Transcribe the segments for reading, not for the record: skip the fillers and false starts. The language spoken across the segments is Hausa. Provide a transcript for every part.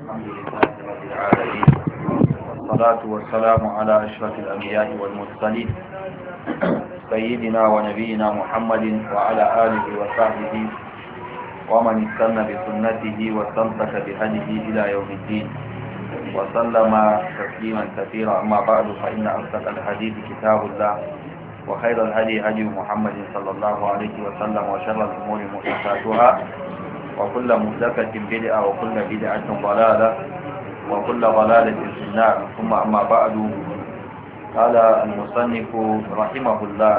الحمد لله رب العالمين والصلاة والسلام على أشرف الأنبياء والمرسلين سيدنا ونبينا محمد وعلى آله وصحبه ومن استنى بسنته واستمسك بهديه إلى يوم الدين وسلم تسليما كثيرا. أما بعد فإن أصدق الحديث كتاب الله وخير الهدي هدي محمد صلى الله عليه وسلم وشر الأمور محدثاتها وكل محدثة بدعة وكل بدعة ضلالة وكل ضلالة في النار. ثم أما بعد، قال المصنف رحمه الله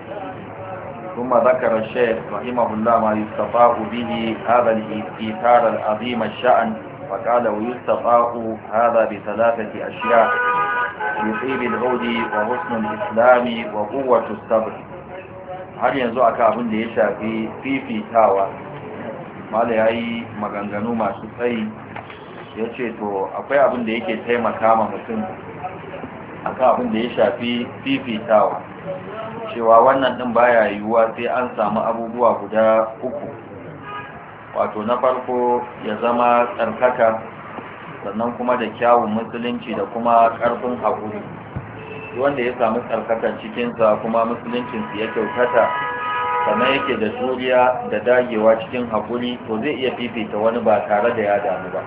ثم ذكر الشيخ رحمه الله ما يستطاع به هذا الإيثار العظيم الشأن، فقال ويستطاع هذا بثلاثة أشياء: بطيب العود وحسن الإسلام وقوة الصبر. har yanzu aka abin da ya shafi fifitawa, mala ya yi maganganu masu tsayi. Ya ce to akwai abin da yake taimaka ma mutum akan abin da ya shafi fifitawa, cewa wannan din baya yiwuwa sai an samu abubuwa guda uku. Wato na farko ya zama tsarkaka, sannan kuma da kyawun musulunci da kuma ƙarfin haƙuri. Wanda ya samu tsarkakan cikinsa kuma musuluncinsu ya kyautata, sannan yake da juriya da dagewa cikin haƙuri, to zai iya fifita wani ba tare da ya damu ba.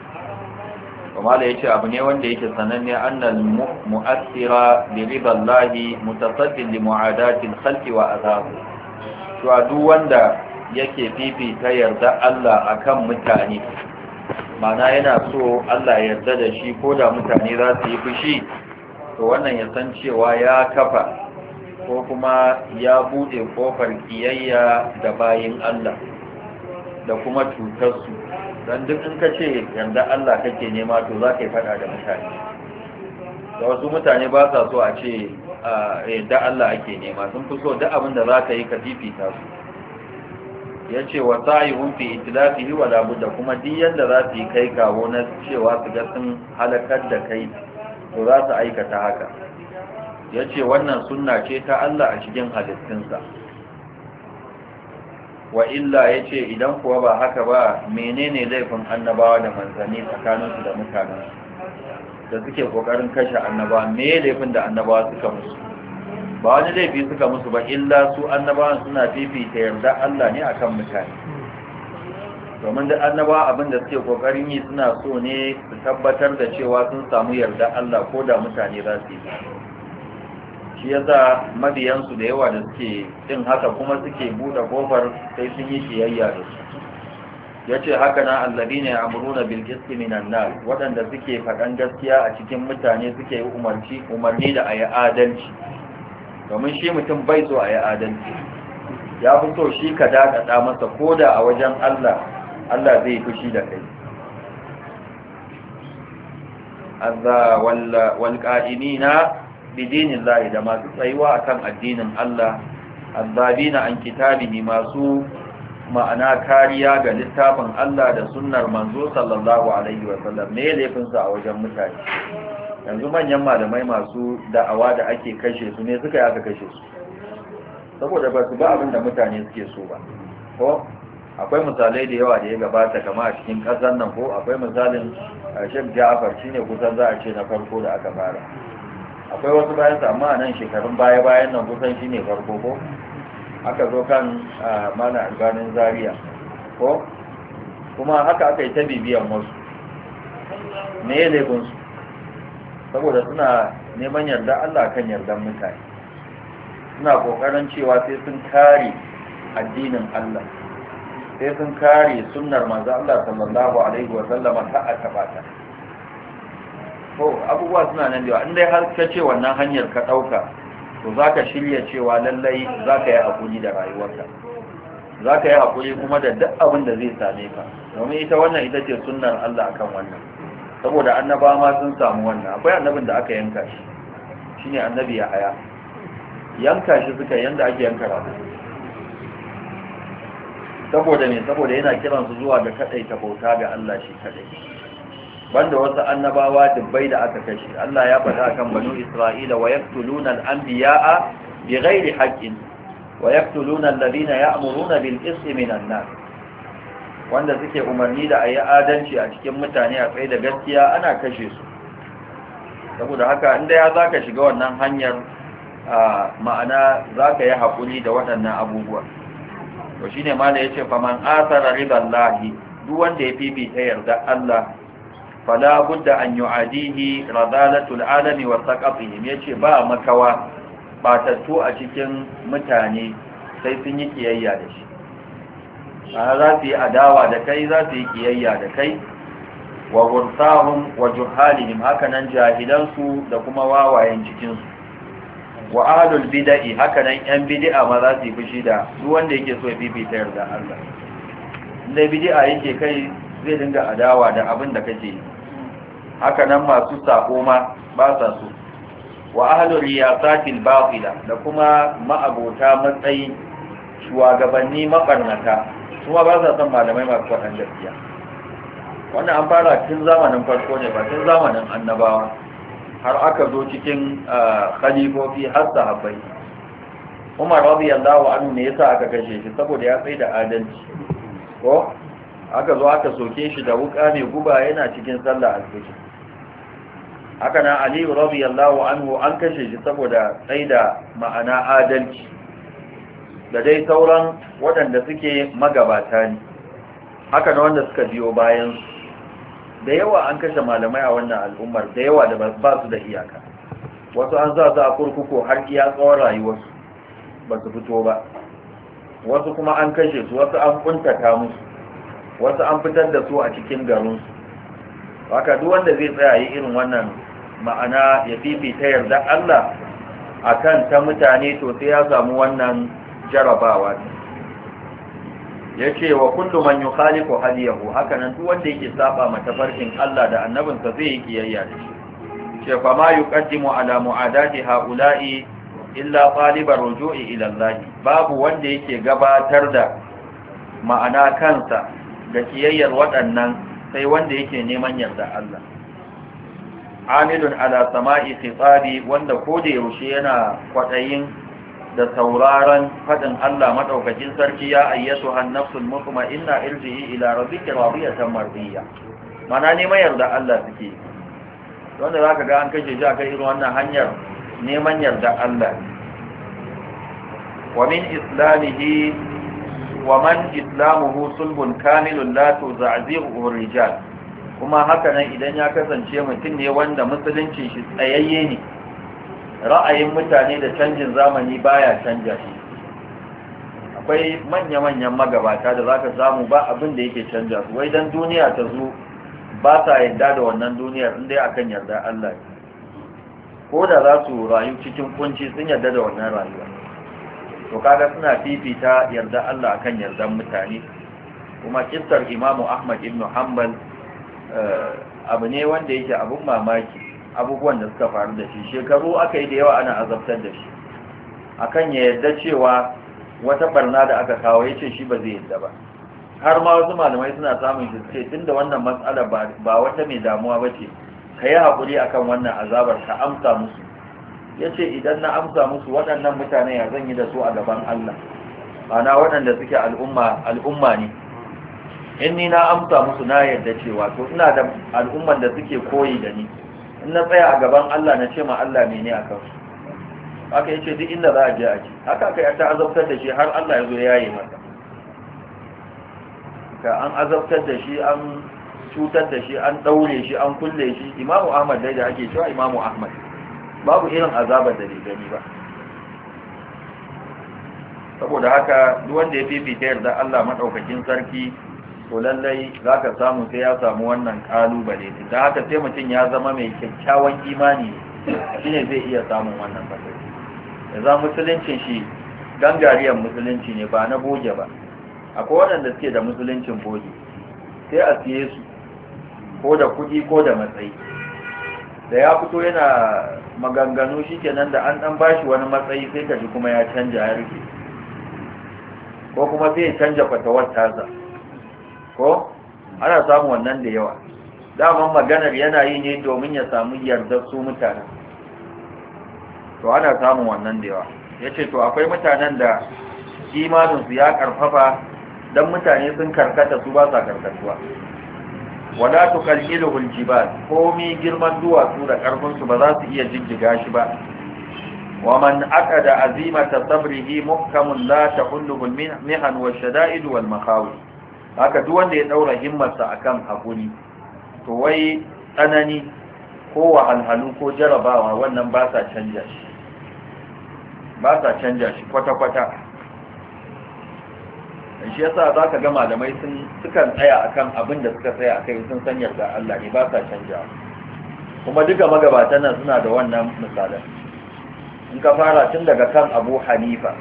kuma da yace abu ne wanda yake sananne, annal mu'assira bi ridallahi mutasaddin li mu'adatil khalqi wa azab. To duk wanda yake fifita yarda Allah akan mutane, mana yana so Allah ya yarda da shi ko da mutane za su yi fushi, to wannan ya san cewa ya kafa ko kuma ya bude kofar kiyayya da bayin Allah da kuma cutarsu. Dan duk in ka ce yarda Allah kake nema, to za ka yi fada da mutane. Da wasu mutane ba sa so a ce yarda Allah ake nema, sun fi so duk abin da za ka yi ka fifita su. Ya ce wa sa'ihun fi itilafihi wa labudda, kuma duk yanda za su yi kai kawo na cewa su ga sun halakar da kai, to za su aikata haka. Ya ce wannan sunna ce ta Allah a cikin halittunsa. Wa illa, ya ce idan kuwa ba haka ba, menene laifin annabawa da manzanni tsakaninsu da mutanensu da suke kokarin kashe annabawa? Me laifin da annabawa suka musu? Ba wani laifi suka musu ba, illa su annabawan suna fifita yarda Allah ne akan mutane. Domin da annabawa abin da suke kokarin yi, suna so ne su tabbatar da cewa sun samu yarda Allah ko da mutane za su yi. Shi yasa mabiyansu da yawa da suke yin haka kuma suke buɗe kofar sai sun yi kiyayya da su. Yace haka na alladine ya'muruna bil qisti minan nas, waɗanda suke faɗan gaskiya a cikin mutane, suke yi umarni da ayi adalci. Domin shi mutum bai so ayi adalci, ya fi so shi ka dakata masa koda a wajen Allah zai fushi da kai. azza wal qa'imina bidinin lahi, da masu tsayuwa akan addinin Allah, azzabina an kitabihi, masu ma'ana kariya ga littafin Allah da sunnar manzo sallallahu alaihi wa sallam. Me laifin su a wajen mutane? Yanzu manyan malamai masu da'awa da ake kashe su, ne suka yi aka kashe su? Saboda ba su ba abin da mutane suke so ba. Ko akwai misalai da yawa da ya gabata, kama a cikin ƙasar nan, ko akwai misalin Sheikh Ja'far, shine kusan za a ce na farko da aka fara. Akwai wasu bayan sa, amma a nan shekarun baya-bayan nan kusan shi ne farko, ko aka zo kan mana albanin Zaria, ko kuma haka aka yi ta bibiyan wasu. Me ya laifinsu? Saboda suna neman yarda Allah kan yardan mutane, suna kokarin cewa sai sun kare addinin Allah, sai sun kare sunnar manzo Allah sallallahu alaihi wa sallama ta akabata. Abubuwa suna nan da yawa. In dai har ka ce wannan hanyar ka ɗauka, to za ka shirya cewa lallai za ka yi haƙuri da rayuwarka, za ka yi haƙuri kuma da duk abin da zai same ka. Domin ita wannan ita ce sunnar Allah akan wannan, saboda annabawa ma sun samu wannan. Akwai annabin da aka yanka shi, shine annabi Yahaya. Yanka shi suka yanda ake yanka rago. Saboda ne? Saboda yana kiransu zuwa ga kaɗaita bauta ga Allah shi kaɗai. Banda wasu annabawa dubbai da aka kashe. Allah ya faɗa kan banu Isra'ila, wa yaqtuluna al-anbiya'a bighairi haqqin wa yaqtuluna alladhina ya'muruna bil qisti minan nas. wanda suke umarni da a yi adalci a cikin mutane a tsaye da gaskiya ana kashe su. Saboda haka inda ya za ka shiga wannan hanyar ma'ana za ka yi haƙuri da waɗannan abubuwa. To shi ne ma da ya ce faman asara riban lahi, duk wanda ya fifita yarda Allah, fala budda an yu'adihi radalatul alami wa saqafihim, yace ba makawa batattu a cikin mutane sai sun yi kiyayya da shi. Za su yi adawa da kai, za su yi kiyayya da kai, wa gursahum wa juhalihim, hakanan jahilansu da kuma wawayen cikinsu, wa ahlul bid'i, hakanan yan bid'a ma za su yi fushi da duk wanda yake so ya fifita yarda Allah. Inda bid'a yake kai zai dinga adawa da abin da kake yi. Hakanan masu sako ma ba sa so. Wa ahlul riyasatil batila, da kuma ma'abota matsayi, shugabanni mabarnata, kuma ba sa son malamai masu faɗan gaskiya. Wannan an fara tun zamanin farko ne, ba tun zamanin annabawa, har aka zo cikin khalifofi har sahabbai. Umar radiyallahu anhu ne yasa aka kashe shi, saboda ya tsaya da adalci. Ko aka zo aka soke shi da wuka mai guba yana cikin sallah al-fajr. Haka nan Ali radiyallahu anhu an kashe shi saboda tsaya da ma'ana adalci. Da dai sauran waɗanda suke magabata ne, haka na wanda suka biyo bayan su. Da yawa an kashe malamai a wannan al'ummar, da yawa da ba su da iyaka. Wasu an za su a kurkuku har iya tsawon rayuwarsu ba su fito ba, wasu kuma an kashe su, wasu an kuntata musu, wasu an fitar da su a cikin garinsu. Haka duk wanda zai tsaya yi irin wannan ma'ana ya fifita yarda Allah akan ta mutane, to sai ya samu wannan jarabawa. Yace wa kullu man yukhalifu hadiyahu, hakanan duk wanda yake saba matafarkin Allah da annabinsa zai yi kiyayya da shi. Ce fa ma yuqaddimu ala mu'adati haula'i illa talibar ruju'i ila Allah, babu wanda yake gabatar da ma'ana kansa da kiyayyar waɗannan sai wanda yake neman yarda Allah. Amilun ala sama'i khitabi, wanda ko da yaushe yana kwadayin da sauraron fadin Allah madaukakin sarki, ya ayyatu an-nafsul mutma'inna irji'i ila rabbika radiyatan mardiyya. Mana neman yarda Allah suke, wanda zaka ga an kashe shi akan irin wannan hanyar neman yarda Allah. Wa min islamihi wa man islamuhu sulbun kamilun la tuza'zihu rijal, kuma haka nan idan ya kasance mutum ne wanda musulunci shi tsayayye ne, ra'ayin mutane da canjin zamani baya canja shi. Akwai manya-manyan magabata da zaka samu ba abin da yake canja su, wai dan duniya ta zo ba sa yarda da wannan duniyar inda akan yarda Allah ne. Ko da za su rayu cikin kunci sun yarda da wannan rayuwa, to kaga suna fifita yarda Allah akan yardan mutane. Kuma kissar Imam Ahmad ibn Hanbal abu ne wanda yake abun mamaki, abubuwan da suka faru da shi. Shekaru aka yi da yawa ana azabtar da shi akan ya yarda cewa wata barna da aka kawo, ya ce shi ba zai yarda ba. Har ma wasu malamai suna samun shi ce tunda wannan matsala ba wata mai damuwa ba ce, ka yi haƙuri akan wannan azabar, ka amsa musu. Ya ce idan na amsa musu, waɗannan mutane ya zan yi da su a gaban Allah, ana waɗanda suke al'umma ne. In ni na amsa musu na yarda cewa to ina da al'umman da suke koyi da ni, in na tsaya a gaban Allah na ce ma Allah mene a kansu. Haka yace duk inda za a je a ji. Haka aka yi ta azabtar da shi har Allah ya zo ya yi masa. Ka an azabtar da shi, an cutar da shi, an daure shi, an kulle shi. Imamu Ahmad dai da ake cewa Imamu Ahmad, babu irin azabar da bai gani ba. Saboda haka duk wanda ya fifita yarda Allah madaukakin sarki, to lallai za ka samu sai ya samu wannan kalubale. Da haka sai mutum ya zama mai kyakkyawan imani, shine zai iya samun wannan fasari. Ya za musuluncin shi gangariyar musulunci ne, ba na boge ba. Akwai waɗanda suke da musuluncin boge, sai a siye su ko da kuɗi ko da matsayi. Da ya fito yana maganganu shi kenan, da an ɗan bashi wani matsayi sai ka ji kuma ya canja, ya rike, ko kuma sai ya canja fatawar tasa. Ko ana samu wannan da yawa. Daman maganar yana yi ne domin ya samu yardar su mutanen, to ana samun wannan da yawa. Ya ce to akwai mutanen da imaninsu ya karfafa dan mutane sun karkata su ba sa karkatuwa wala tuqalliluhu aljibal komi girman duwatsu da karfin su ba za su iya jijjiga shi ba wa man aqada azimata sabrihi muhkamun la tahulluhu almihan washada'id walmakhawif haka duk wanda ya daura himmarsa akan hakuri to wai tsanani ko wahalhalu ko jarabawa wannan ba sa canja shi kwata-kwata shi yasa za ka ga malamai sukan tsaya akan abin da suka tsaya akai sun san yarda Allah ne ba sa canja kuma duka magabatan nan suna da wannan misalan in ka fara tun daga kan Abu Hanifa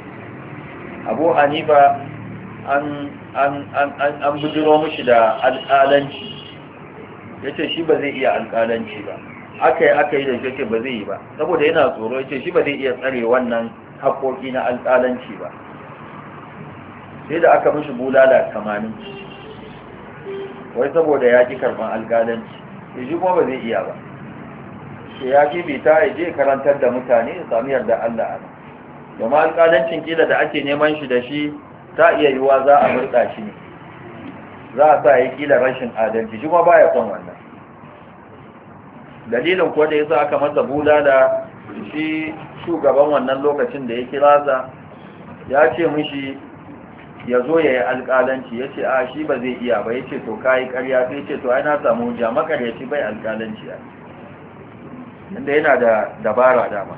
an bujiro mishi da alƙalanci yace shi ba zai iya alƙalanci ba aka yi da shi ba zai yi ba saboda yana tsoro yace shi ba zai iya tsare wannan haƙoƙi na alƙalanci ba sai da aka mishi bulala 80 wai saboda ya ki karban alƙalanci shi kuma ba zai iya ba sai ya ki bita ya je karantar da mutane ya sami yarda Allah ana domin alƙalancin kila da ake neman shi da shi ta iya yiwa za a murɗa shi ne za a sa ya kila rashin adalci shi kuma baya son wannan dalilin kuwa da yasa aka masa bulala shi shugaban wannan lokacin da ya kira sa ya ce mishi ya zo ya yi alƙalanci ya ce a shi ba zai iya ba ya ce to kayi ƙarya sai ce to ai na samu hujja makaryaci bai alƙalanci a inda yana da dabara dama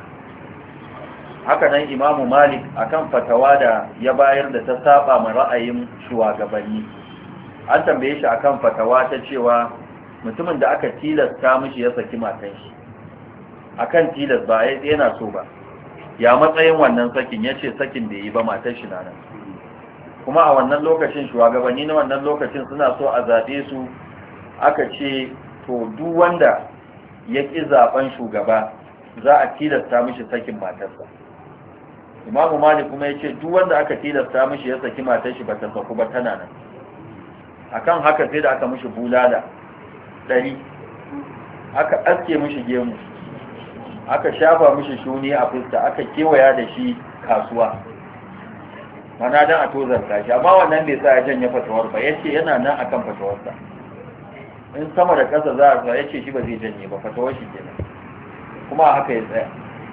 haka nan imamu malik akan fatawa da ya bayar da ta saba ma ra'ayin shugabanni an tambaye shi akan fatawa ta cewa mutumin da aka tilasta mishi ya saki matan shi akan tilas ba yana so ba ya matsayin wannan sakin yace sakin da yi ba matar shi nan kuma a wannan lokacin shugabanni na wannan lokacin suna so a zabe su aka ce to duk wanda ya ki zaben shugaba za a tilasta mishi sakin matarsa imamu malik kuma yace duk wanda aka tilasta mishi ya saki matar shi ba ta saku ba tana nan akan haka sai da aka mishi bulala 100 aka aske mishi gemu aka shafa mishi shuni a fuska aka kewaya da shi kasuwa mana dan a tozarta shi amma wannan bai sa ya janye fatawar ba yace yana nan akan fatawarsa in sama da ƙasa za a sa yace shi ba zai janye ba fatawar shi kenan kuma haka ya tsaya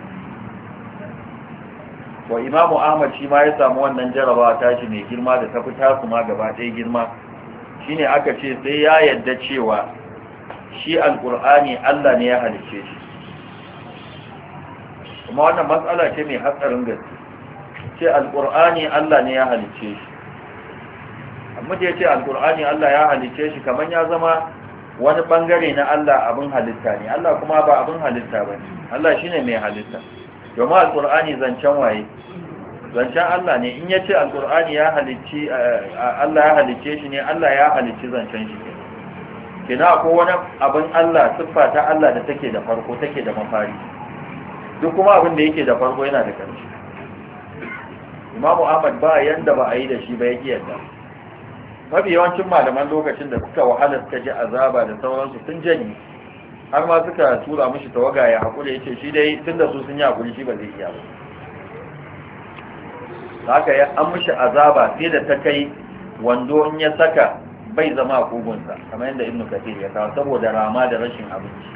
to imamu ahmad shi ma ya samu wannan jarabawa tashi mai girma da ta fita su ma gaba ɗaya girma shine aka ce sai ya yadda cewa shi alqur'ani Allah ne ya halice shi kuma wannan matsala ce mai hatsarin gaske ce alqur'ani Allah ne ya halice shi amma da yace alqur'ani Allah ya halice shi kaman ya zama wani bangare na Allah abin halitta ne Allah kuma ba abin halitta bane Allah shine mai halitta domin alqur'ani zancen waye zancen Allah ne in yace alqur'ani ya halicci Allah ya halicce shi ne Allah ya halicci zancen shi kina ko wani abin Allah siffa ta Allah da take da farko take da mafari duk kuma abin da yake da farko yana da ƙarshe Imam Ahmad ba yanda ba a yi da shi ba yake yadda mafi yawancin malaman lokacin da suka wahala suka ji azaba da sauransu sun janye har ma suka tura mishi tawaga ya hakuri yace shi dai tunda su sun yi hakuri shi ba zai iya ba haka ya an mishi azaba sai da ta kai wando in ya saka bai zama a kugunsa kamar yadda Ibn Kathir ya kawo saboda rama da rashin abinci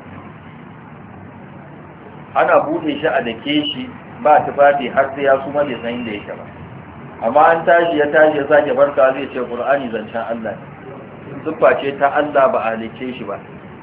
ana bude shi a dake shi ba tufafi har sai ya suma bai san inda yake ba amma an tashi ya sake barka zai ce Qur'ani zancen Allah ne siffa ce ta Allah ba a halice shi ba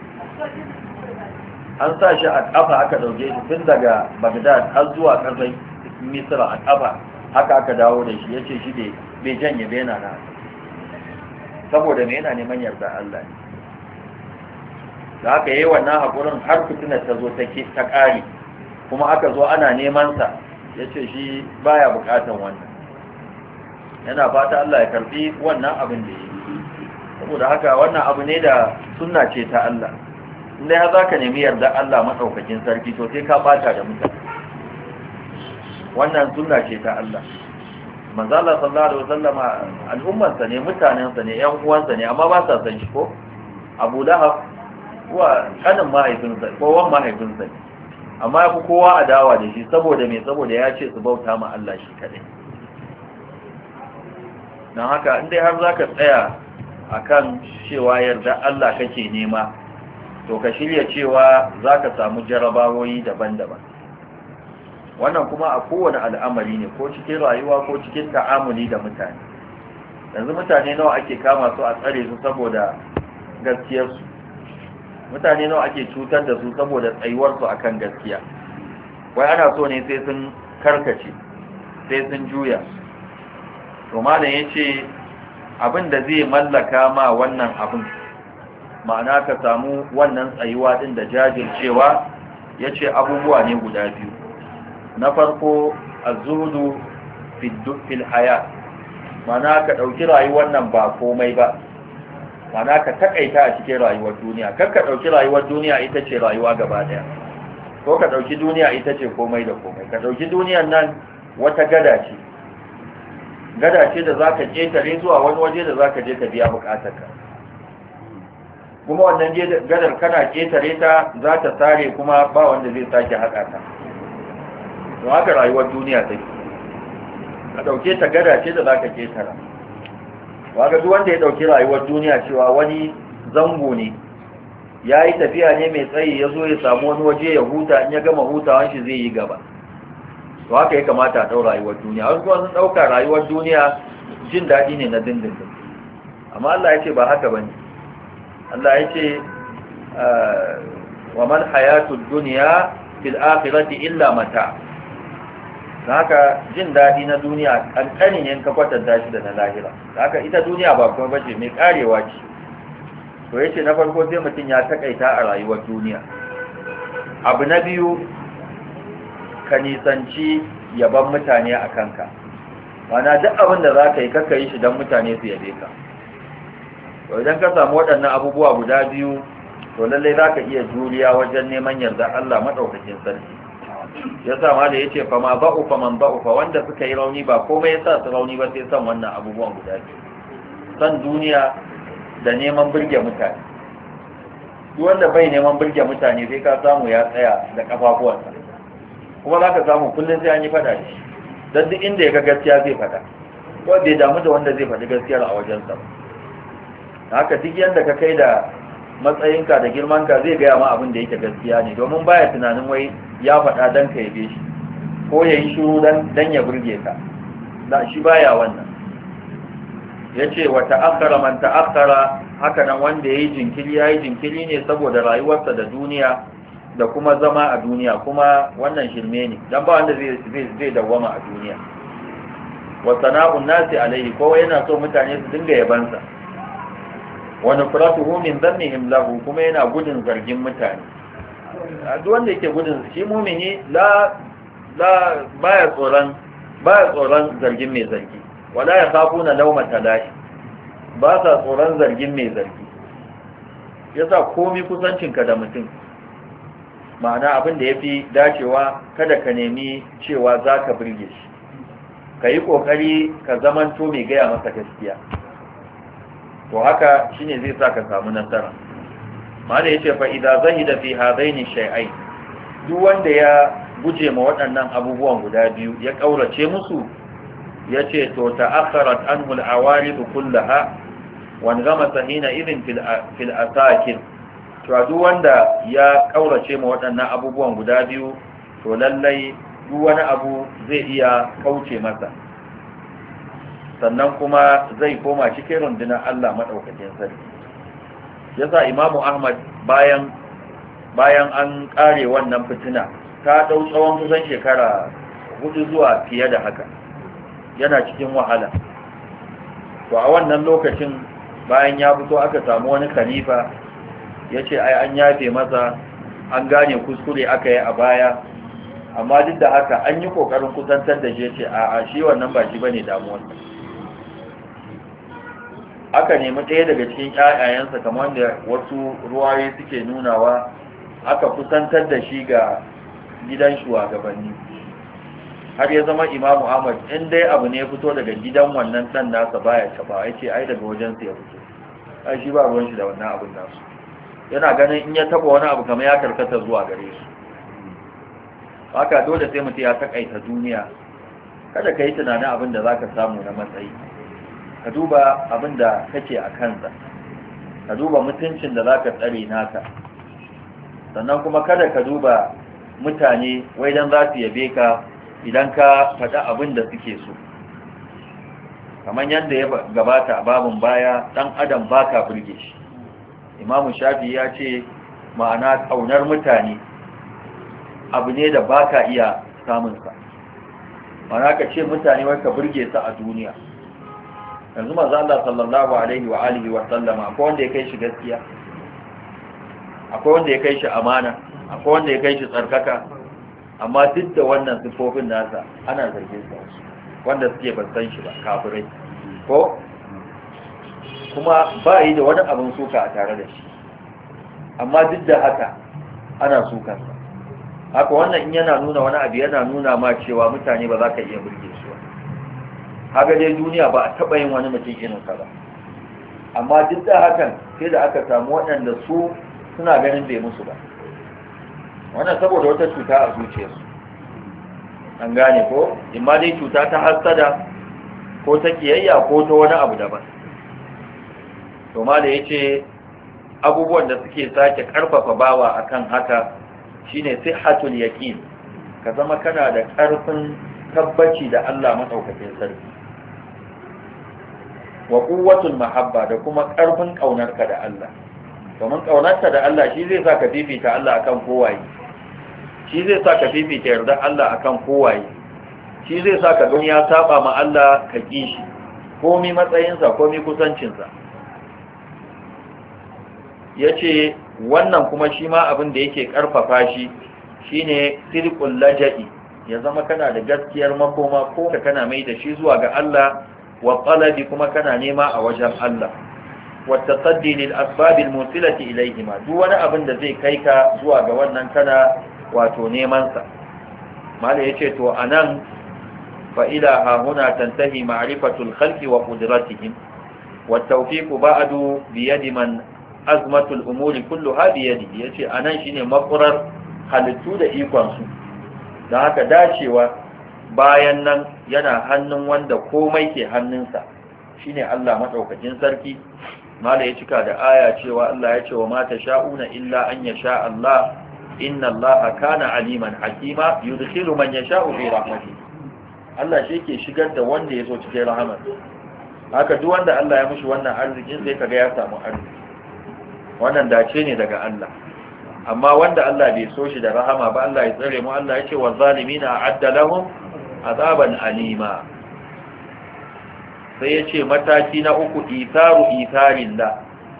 an sa shi a kafa aka dauke shi tun daga Baghdad har zuwa ƙasar Misra a kafa haka aka dawo da shi yace shi bai janye bai yana na saboda me yana neman yarda Allah ne da haka yayi wannan hakurin har fitina ta zo ta kare kuma aka zo ana neman sa yace shi baya bukatan wannan yana fata Allah ya karbi wannan abin da yake saboda haka wannan abu ne da sunna ce ta Allah inda ya zaka nemi yarda Allah madaukakin sarki to sai ka bata da mutane wannan sunna ce ta Allah manzo Allah sallallahu alaihi wasallam al'umman sa ne mutanen sa ne ƴan uwan sa ne amma ba sa san shi ko Abu Lahab wa kanin mahaifinsa ko wan mahaifinsa ne amma yafi kowa adawa da shi saboda me saboda ya ce su bauta ma Allah shi kadai don haka in dai har za ka tsaya akan cewa yarda Allah kake nema to ka shirya cewa za ka samu jarabawoyi daban-daban. Wannan kuma a kowane al'amari ne, ko cikin rayuwa ko cikin ta'amuli da mutane. Yanzu mutane nawa ake kama su a tsare su saboda gaskiyarsu, mutane nawa ake cutar da su saboda tsayuwarsu akan gaskiya. Wai ana so ne sai sun karkace, sai sun juya. To malam yace abin da zai mallaka ma wannan abin, ma'ana ka samu wannan tsayuwa din da jajircewa, yace abubuwa ne guda biyu. Na farko az-zuhdu fil haya, ma'ana ka dauki rayuwar nan ba komai ba, ma'ana ka takaita a cikin rayuwar duniya. Kar ka dauki rayuwar duniya ita ce rayuwa gaba daya, ko ka dauki duniya ita ce komai da komai. Ka dauki duniyar nan wata gada ce da zaka ketare zuwa wani waje da zaka je ka biya bukatarka, kuma wannan gadar kana ketare ta za ta sare kuma ba wanda zai sake haƙa ta. To haka rayuwar duniya take, ka dauke ta gada ce da zaka ketara. Waga duk wanda ya dauki rayuwar duniya cewa wani zango ne, yayi tafiya ne mai tsayi, yazo ya samu wani waje ya huta, in ya gama hutawan shi zai yi gaba. To haka ya kamata a daura rayuwar duniya. Wasu kuma sun dauka rayuwar duniya jin dadi ne na dindindin, amma Allah ya ce ba haka bane. Allah ya ce wa man hayatud dunya fil akhirati illa mata. Haka jin dadi na duniya kankani ne ka kwatanta shi da na lahira. Haka ita duniya ba kuma bace, mai karewa ce. To yace na farko sai mutum ya takaita a rayuwar duniya. Abu na biyu, ka nisanci yaban mutane a kanka. Wana duk abin da za ka yi kakka yi shi don mutane su yabe ka. To idan ka samu waɗannan abubuwa guda biyu, to lallai za ka iya juriya wajen neman yarda Allah maɗaukakin sarki. Ya sa ma da ya ce fama ba'ufa man ba'ufa, wanda suka yi rauni ba komai ya sa su rauni ba sai san wannan abubuwan guda biyu, san duniya da neman burge mutane. Duk wanda bai neman burge mutane sai ka samu ya tsaya da kafafuwansa, kuma za ka samu kullum sai an yi fada da shi, don duk inda ya ga gaskiya zai fada, ko bai damu da wanda zai faɗi gaskiyar a wajensa ba. Haka duk yanda ka kai da matsayinka da girmanka zai gaya ma abin da yake gaskiya ne, domin baya tunanin wai ya faɗa don ka yabe shi ko ya yi shuru don ya burge ka, da shi baya wannan. Ya ce wa ta'akkara man ta'akkara, haka nan wanda ya yi jinkiri ne saboda rayuwarsa da duniya da kuma zama a duniya, kuma wannan shirme ne, don ba wanda zai dawwama a duniya. Wa sana'un nasi alaihi, kowa yana so mutane su dinga yabansa. Wa nufratuhu min dhannihim lahu, kuma yana gudun zargin mutane. Duk wanda yake gudun, shi mumini baya tsoron zargin mai zargi, wala yakhafuna lawmata lahi, ba sa tsoron zargin mai zargi. Yasa komai kusancinka da mutum, ma'ana abin da yafi dacewa kada ka nemi cewa zaka burge shi, ka yi kokari ka zamanto mai gaya masa gaskiya. To haka shine zai sa ka samu nasara. Mala yace fa idza zahida fi hadaini shay'ai, duk wanda ya guje ma waɗannan abubuwan guda biyu, ya kaurace musu, yace to ta'akharat anhu al-awalid kullaha wa ghamasa hina idin fil asakil. To duk wanda ya kaurace ma waɗannan abubuwan guda biyu, to lallai duk wani abu zai iya kauce masa, sannan kuma zai koma cikin rundunar Allah maɗaukakin sarki. Yasa Imamu Ahmad bayan an ƙare wannan fitina, ta ɗau tsawon kusan shekara 4 zuwa fiye da haka, yana cikin wahala. To a wannan lokacin bayan ya fito aka samu wani khalifa, ya ce ai an yafe masa, an gane kuskure aka yi a baya, amma duk da haka an yi ƙoƙarin kusantar da shi, ya ce a shi wannan ba shi ba ne damuwarsa. Aka nemi ɗaya daga cikin ƴaƴayensa, kamar da wasu ruwaye suke nunawa, aka kusantar da shi ga gidan shugabanni, har ya zama Imamu Ahmad in dai abu ne ya fito daga gidan wannan ɗan nasa baya taɓa, ya ce ai daga wajensa ya fito, ai shi ba ruwan shi da wannan abin nasu, yana ganin in ya taɓa wani abu kamar ya karkata zuwa gare su. Haka dole sai mutum ya takaita duniya, kada ka yi tunanin abin da za ka samu na matsayi. ka duba abin da kake a kansa, ka duba mutuncin da za ka tsare naka, sannan kuma kada ka duba mutane wai don za su yabe ka idan ka faɗa abin da suke so. Kamar yadda ya gabata a babin baya, ɗan adam ba ka burge shi. Imamu Shafi ya ce ma'ana ƙaunar mutane abu ne da ba ka iya samunsa. Ma'ana ka ce mutane wai ka burge su a duniya. Yanzu manzo Allah sallallahu alaihi wa alihi wa sallama, akwai wanda ya kai shi gaskiya, akwai wanda ya kai shi amana, akwai wanda ya kai shi tsarkaka, amma duk da wannan sifofin nasa ana zargin sa, wanda suke ban san shi ba, kafirai ko kuma ba yi da wani abin suka a tare da shi, amma duk da haka ana sukan sa. Haka wannan in yana nuna wani abu, yana nuna ma cewa mutane ba za ka iya burge su ba. Haka dai duniya ba a taɓa yin wani mutum irin ka ba, amma duk da hakan sai da aka samu waɗanda su suna ganin bai musu ba, wannan saboda wata cuta a zuciyarsu. An gane ko? Imma dai cuta ta hassada ko ta kiyayya ko ta wani abu daban. To ma da yace abubuwan da suke sake karfafa bawa akan haka shine sihhatul yaqin, ka zama kana da karfin tabbaci da Allah madaukakin sarki, wa quwwatul mahabba, da kuma karfin kaunarka da Allah. Domin kaunarka da Allah shi zai saka fifita Allah akan kowaye, shi zai sa ka fifita yarda Allah akan kowaye, shi zai sa ka gani ya saba ma Allah ka ki shi, komi matsayinsa komi kusancinsa. Yace wannan kuma shi ma abin da yake karfafa shi shine sirqul laja'i, ya zama kana da gaskiyar makoma ko kana mai da shi zuwa ga Allah, wa talabi kuma kana nema a wajen Allah, wa tasaddi lil asbabil musilati ilayhima, duk wani abin da zai kai ka zuwa ga wannan kana wato neman sa. Malai yace to anan fa ila ha huna tantahi ma'rifatul khalqi wa qudratihim, wa tawfiqu ba'du bi yadi man azmatul umuri kulluha bi yadi. Yace anan shine makurar halittu da ikon su, dan haka dacewa bayan nan yana hannun wanda komai ke hannunsa, shine Allah madaukakin sarki. Malai ya cika da aya cewa Allah ya ce wa ma tasha'una illa an yasha Allah, inna Allah kana aliman hakima, yudkhilu man yasha'u fi rahmatihi. Allah shi ke shigar da wanda ya so cikin rahama. Haka duk wanda Allah ya mishi wannan arzikin sai kaga ya samu arziki, wannan dace ne daga Allah. Amma wanda Allah bai so shi da rahama ba, Allah ya tsare mu. Allah ya ce wa zalimina a'adda lahum azaban alima. Sai ya ce mataki na uku, itharin da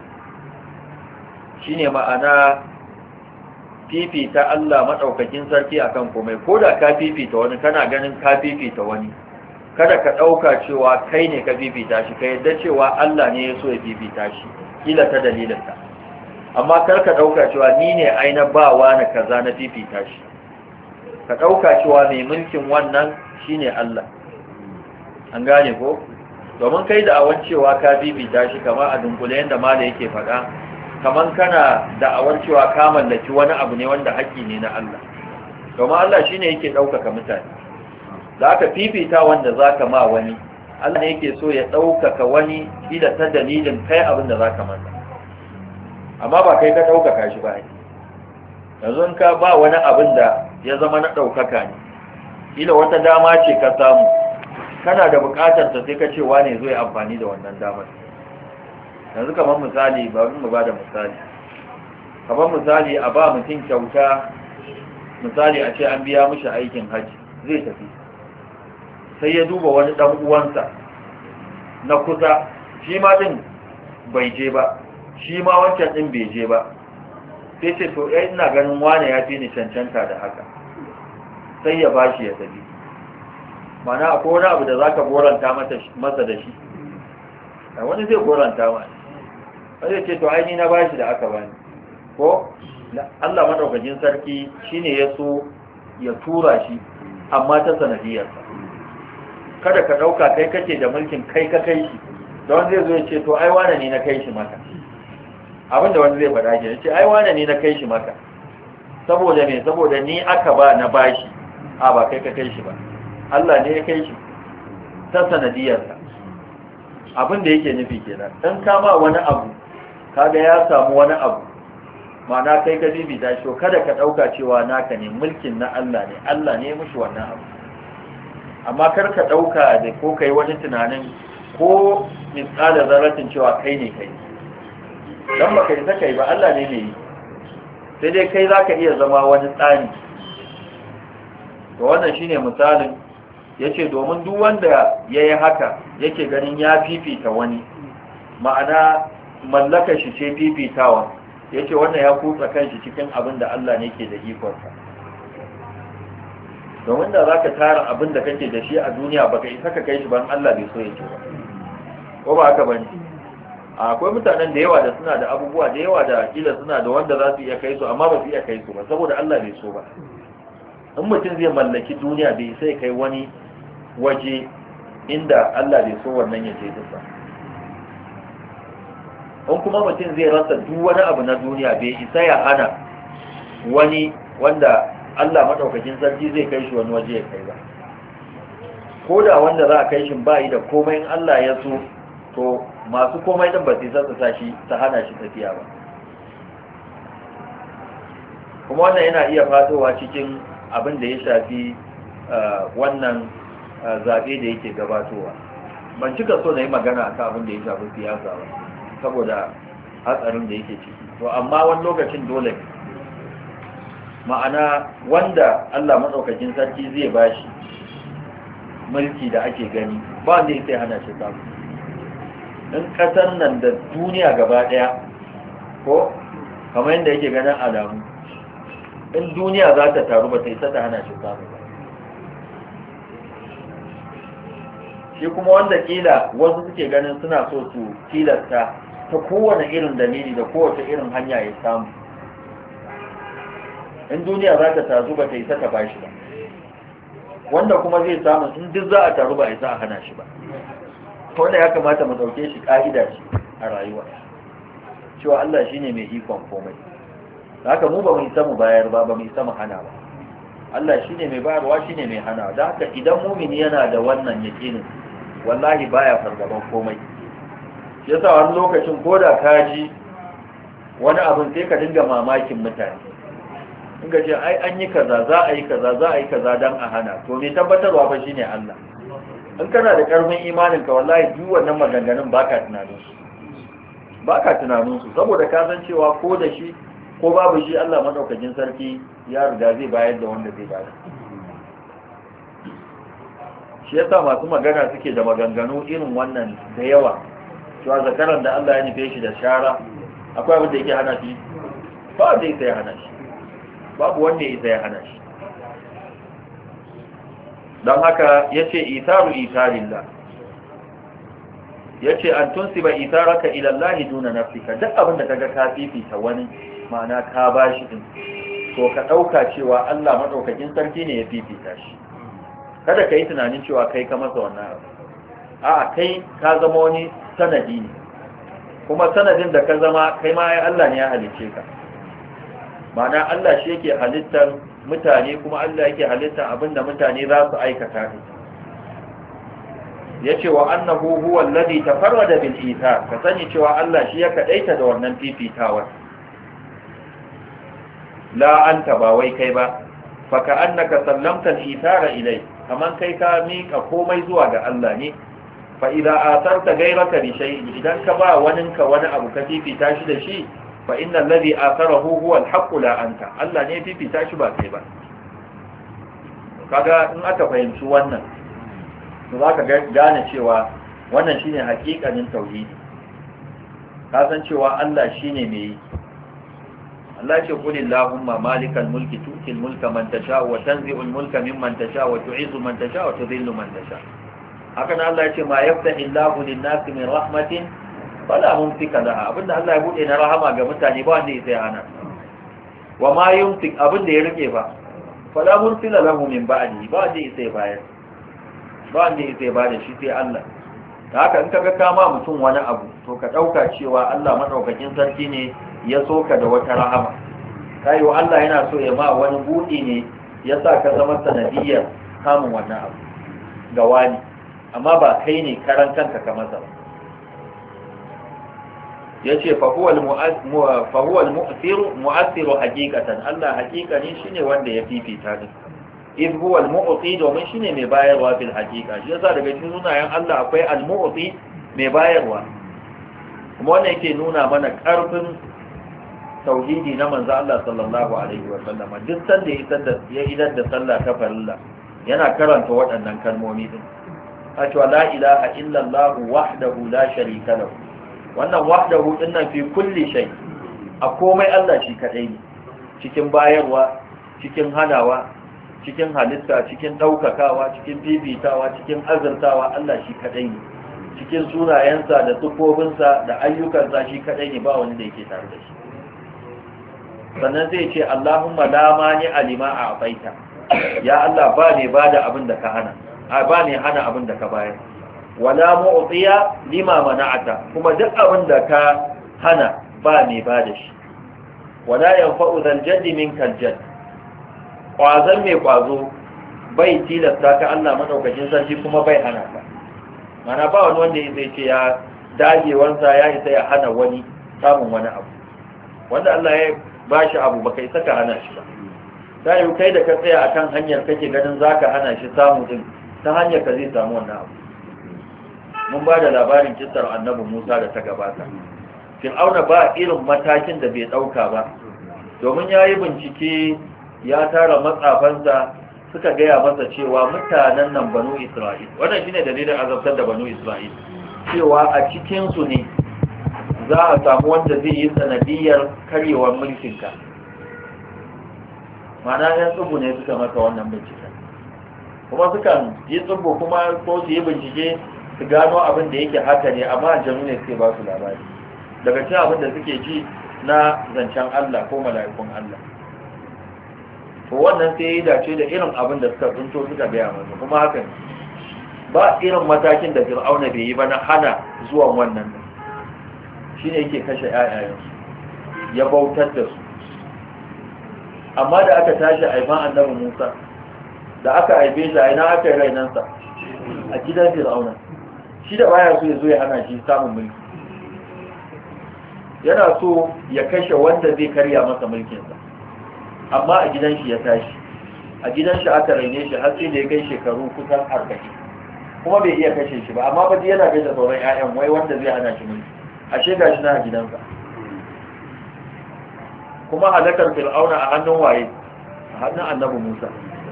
shine ma'ana fifita Allah madaukakin sarki akan komai. Ko da ka fifita wani, kana ganin ka fifita wani, kada ka dauka cewa kai ne ka fifita shi, ka yadda cewa Allah ne ya so ya fifita shi, kila ta dalilinsa. Amma kar ka dauka cewa ni ne aina ba wani kaza na fifita shi, ka dauka cewa mai mulkin wannan shine Allah. An gane ko? Domin kai da awan cewa ka fifita shi, kamar a dunkule yanda mala yake faɗa, kamar kana da'awar cewa ka mallaki wani abu ne wanda haƙƙi ne na Allah. Domin Allah shine yake ɗaukaka mutane. Da aka fifita wanda zaka ma wani, Allah ne yake so ya ɗaukaka wani kila ta dalilin kai abin da zaka masa. Amma ba kai ka ɗaukaka shi ba. Yanzu in ka ba wani abin da ya zama na ɗaukaka ne, kila wata dama ce ka samu, kana da buƙatar ta sai ka ce wane zo ya amfani da wannan damar. Yanzu kamar misali, bari mu bada misali, kamar misali a ba mutum kyauta, misali a ce an biya mishi aikin haji, zai tafi, sai ya duba wani dan uwansa na kusa, shi ma din bai je ba, shi ma wancan din bai je ba, sai ce to ina ganin wane ya fi ni cancanta da haka, sai ya bashi ya tafi. Mana akwai wani abu da zaka goranta masa da shi, wani zai goranta ma, wani ce to aini na bashi da aka bani, ko Allah madaukakin sarki shine ya so ya tura shi, amma ta sanadiyarsa. Kada ka dauka kai kake da mulkin kai ka kai shi, don zai zo ya ce to ai wane ne na kai shi maka, abinda wani zai faɗa ke, ya ce ai wane ne na kai shi maka, saboda me, saboda ni aka ba na bashi, a ba kai ka kai shi ba, Allah ne ya kai shi ta sanadiyarsa. abin da yake nufi kenan dan kama wani abu kaga ya samu wani abu ma'ana kai ka bibita shi kada ka dauka cewa naka ne, mulkin na Allah ne, Allah ne ya mushi wannan abu. Amma kar ka dauka da ko kai wani tunanin ko misali zarratin cewa kai ne kai, dan baka yi kai ba, Allah ne yi. Sai dai kai zaka iya zama wani tsani. To wannan shine misalin, yace domin duk wanda yayi haka yake ganin ya fifita wani, ma'ana mallakar shi ce fifitawa, yace wannan ya kutsa kanshi cikin abin da Allah ne ke da ikonsa. Domin da zaka tara abin da kake da shi a duniya baka isa ka kai shi ban Allah bai so yake ba, ko ba haka bane? Akwai mutanen da yawa da suna da abubuwa da yawa da kila suna da wanda za su iya kai su amma ba su iya kai su ba saboda Allah bai so ba. In mutum zai mallaki duniya bai sai kai wani waje inda Allah bai so wannan ya je ba. In kuma mutum zai rasa duk wani abu na duniya bai isa ya hana wani wanda Allah madaukakin sarki zai kai shi wani waje ya kai ba. Ko da wanda za a kai shi ba yi da komai, in Allah ya so to masu komai din ba su san shi ta hana shi tafiya ba. Kuma wannan yana iya fatowa cikin abin da ya shafi wannan zaɓe da yake gabatowa. Ban cika so na yi magana akan abin da ya shafi siyasa ba saboda hatsarin da yake ciki, to amma wani lokacin dole ma'ana wanda Allah maɗaukakin sarki zai bashi mulki da ake gani ba wanda ya sai hana shi samu. In ƙasar nan da duniya gaba ɗaya ko kamar yadda yake ganin alamu, in duniya za ta taru ba ta isa ta hana shi samu ba. Shi kuma wanda kila wasu suke ganin suna so su tilasta ta kowane irin dalili da kowace irin hanya ya samu, in duniya za ta taru ba ta isa ta bashi ba. Wanda kuma zai samu in duk za a taru ba a isa a hana shi ba. Wanda ya kamata mu dauke shi ka'ida ce a rayuwa, cewa Allah shine mai ikon komai. Haka mu ba mu isa mu bayar ba, ba mu isa mu hana ba. Allah shine mai bayarwa, shine mai hana. Da haka idan mumini yana da wannan yakinin, wallahi baya fargaban komai. Yasa wani lokacin koda ka ji wani abin sai ka dinga mamakin mutane. In ga ce ai an yi kaza, za a yi kaza, za a yi kaza dan a hana. To me tabbatarwa fa shine Allah. In kana da karfin imaninka wallahi duk wannan maganganun baka tunanin su saboda ka san cewa ko da shi ko babu shi Allah madaukakin sarki ya riga zai bayar da wanda zai bayar. Shi yasa masu magana suke da maganganu irin wannan da yawa, cewa zakaran da Allah ya nufe shi da shara akwai abin da yake hana shi, ba wanda ya hana shi, babu wanda ya hana shi. don haka ya ce isaru isarillah, ya ce an tunsiba isaraka ilallahi duna nafsika. Duk abin da kaga ka fifita wani ma'ana ka bashi din, to ka ɗauka cewa Allah maɗaukakin sarki ne ya fifita shi. Kada ka yi tunanin cewa kai ka masa wannan abu, a'a kai ka zama wani sanadi ne, kuma sanadin da ka zama kai ma ya Allah ne ya halicce ka. Ma'ana Allah shi yake halittar mutane, kuma Allah yake halittar abinda mutane za su aikata ne. Yace wa annahu huwa alladhi tafarrada bil ithar, ka sani cewa Allah shi ya kadaita da wannan fifitawar. La anta, ba wai kai ba. Fa ka annaka sallamta al ithara ilai, kaman kai ka mika komai zuwa ga Allah ne. Fa idza atharta ghayraka bi shay'in, idan ka ba waninka wani abu ka fifita shi da shi, fa inna alladhi atharahu huwa al-haqq la anta. Allah ne fifita shi ba kai ba. Kaga in aka fahimci wannan, to zaka gane cewa wannan shine hakikanin tauhidi. Ka san cewa Allah shine mai yi. Allah ce qul illahumma malikal mulki tu'til mulka man tasha wa tanzi'ul mulka mimman tasha wa tu'izzu man tasha wa tudhillu man tasha. Haka nan Allah ya ce ma yaftahi Allahu lin-nasi min rahmatin fala mumsika laha. Abinda Allah ya bude na rahama ga mutane ba wanda ya sai hana. Wa ma yumsik, abinda ya rike fa fala mursila lahu min ba'di, ba wanda ya sai bayar, ba wanda ya sai bada shi sai Allah. Da haka in kaga kama mutum wani abu, to ka dauka cewa Allah madaukakin sarki ne ya soka da wata rahama. Kayo Allah yana so ya ma wani budi ne, ya sa ka zama sanadiyar samun wannan abu ga wani, amma ba kai ne karan kanka ka masa ba. yace fa huwa al-mu'athiru haqiqatan Allah haqiqani shine wanda ya fifita din idh huwa al-mu'ti domin shine mai bayarwa fil haqiqa shi yasa daga cikin sunayen Allah akwai al-mu'ti mai bayarwa kuma wannan yake nuna mana karfin tauhidi na manzo Allah sallallahu alaihi wa sallama duk sanda ya idar da sallah ta farilla yana karanta waɗannan kalmomi din a cewa la ilaha illallah wahdahu la sharika lahu wannan wahdahu dinnan fi kulli shay a komai Allah shi kadai ne cikin bayarwa cikin hanawa cikin halitta cikin daukakawa cikin bibitawa cikin azurtawa Allah shi kadai ne cikin sunayensa da sifofinsa da ayyukansa shi kadai ne ba wani da yake tare da shi sannan zai ce Allahumma la mani alima a abaita ya Allah ba ne bada abin da ka hana ba ne hana abin da ka bayar wala mu'tiya lima mana'ata kuma duk abin da ka hana ba ne bada shi wala yanfa'u dhal jaddi minkal jadd kwazan mai kwazo bai tilasta ka Allah madaukakin sarki kuma bai hana ka mana ba wani wanda zai ce ya dagewansa ya isa ya hana wani samun wani abu wanda Allah ya ba shi abu ba kai saka hana shi ba ta yi kai da ka tsaya a kan hanyar kake ganin za ka hana shi samu din ta hanyar ka zai samu wannan abu mun ba da labarin kisar annabi musa da ta gabata fir'auna ba irin matakin da bai ɗauka ba domin ya yi bincike ya tara matsafansa suka gaya masa cewa mutanen nan banu isra'il wannan shine dalilin azabtar da banu isra'il cewa a cikinsu ne za a samu wanda zai yi sanadiyar karyewar mulkinka mana yan tsubu ne suka maka wannan bincike kuma sukan yi tsubu kuma ko su yi bincike su gano abin da yake haka ne amma aljanu ne suke ba su labari daga cikin abin da suke ji na zancen Allah ko mala'ikun Allah to wannan sai ya dace da irin abin da suka tsinto suka gaya masa kuma haka ba irin matakin da Fir'auna bai yi ba na hana zuwan wannan shi ne yake kashe ‘ya'yayensu ya bautar da su amma da aka tashi aifan annabi musa da aka haife shi a ina aka yi rainansa a gidan fir'auna shi da baya so ya zo ya hana shi samun mulki yana so ya kashe wanda zai karya masa mulkinsa amma a gidan shi ya tashi a gidan shi aka raine shi har sai da ya kai shekaru kusan 40 kuma bai iya kashe shi ba amma ba yana kashe sauran ‘ya'yan wai wanda zai hana shi mulki ashe gashi na gidansa kuma halakar fir'auna a hannun waye a hannun annabi Musa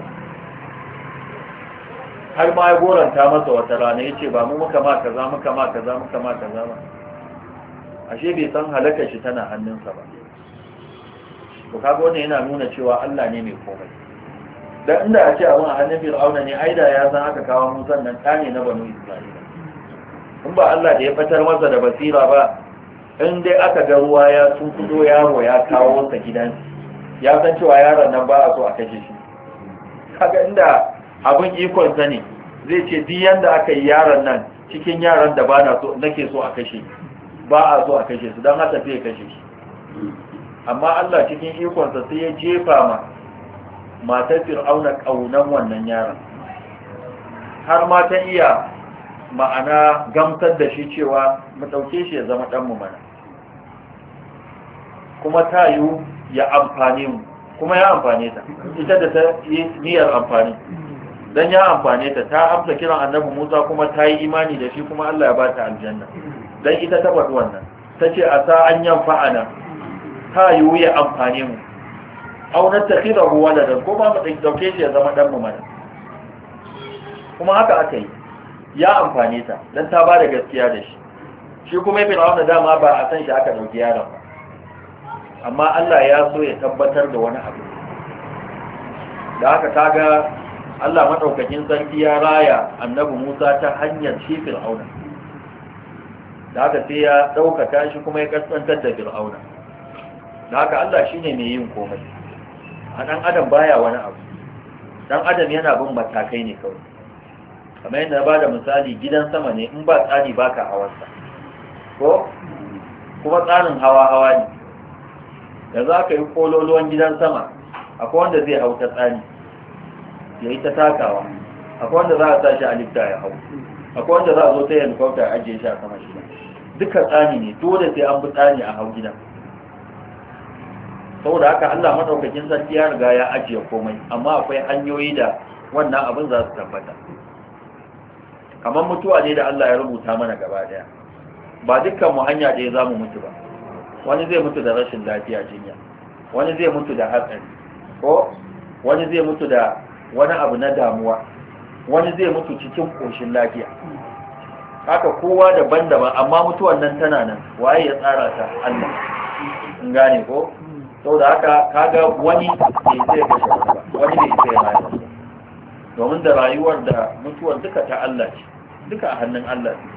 har ma ya goranta masa wata rana yace ba mu muka ma kaza ba ashe bai san halakar shi tana hannunsa ba to kaga wannan yana nuna cewa Allah ne mai komai dan inda a ce abun a hannun fir'auna ne aida ya san aka kawo Musa nan tane na banu Isra'ila in ba Allah da ya fitar masa da basira ba in dai aka ga ruwa ya tunkudo yaro ya kawo sa gidan ya san cewa yaron nan ba a so a kashe shi kaga inda abin ikon sa ne zai ce duk yanda aka yi yaron nan cikin yaran da ba na so nake so a kashe ba a so a kashe su dan haka sai ya kashe shi amma Allah cikin ikon sa sai ya jefa ma matar Fir'auna kaunan wannan yaron har ma ta iya ma'ana gamsar da shi cewa mu ɗauke shi ya zama ɗanmu mana kuma ta yiwu ya amfani mu kuma ya amfane ta ita da ta yi niyyar amfani don ya amfane ta ta amsa kiran annabi Musa kuma ta yi imani da shi kuma Allah ya ba ta aljanna don ita ta faɗi wannan ta ce a sa an yan fa'ana ta yiwu ya amfane mu aunar ta kira ruwa da ko ba mu ɗauke shi ya zama ɗanmu mana kuma haka aka yi ya amfane ta don ta ba da gaskiya da shi shi kuma fir'auna dama ba a san shi aka dauki yaron ba amma Allah ya so ya tabbatar da wani abu da haka kaga Allah madaukakin sarki ya raya annabi Musa ta hanyar shi fir'auna da haka sai ya daukaka shi kuma ya kaskantar da fir'auna da haka Allah shine mai yin komai a dan adam baya wani abu dan adam yana bin matakai ne kawai kamar yadda ba da misali gidan sama ne in ba tsani baka hawarsa ko kuma tsarin hawa ne da za ka yi kololuwan gidan sama akwai wanda zai hau ta tsani ya yi ta takawa akwai wanda za a sa shi a lifta ya hau akwai wanda za a zo ta helicopter a ajiye shi a sama shi duka tsani ne, dole sai an bi tsani a hau gidan. Saboda haka Allah madaukakin sarki ya riga ya ajiye komai, amma akwai hanyoyi da wannan abin za su tabbata. Kamar mutuwa ne da Allah ya rubuta mana gaba daya, ba dukkan mu hanya ɗaya za mu mutu ba. Wani zai mutu da rashin lafiya, jinya, wani zai mutu da hatsari, ko wani zai mutu da wani abu na damuwa, wani zai mutu cikin ƙoshin lafiya. Haka kowa daban-daban, amma mutuwan nan tana nan, waye ya tsara ta? Allah. In gane ko? Sau da haka kaga wani bai zai kashe ba, wani bai zai rayuwa ba. Domin da rayuwar da mutuwar duka ta Allah ce, duka a hannun Allah ce.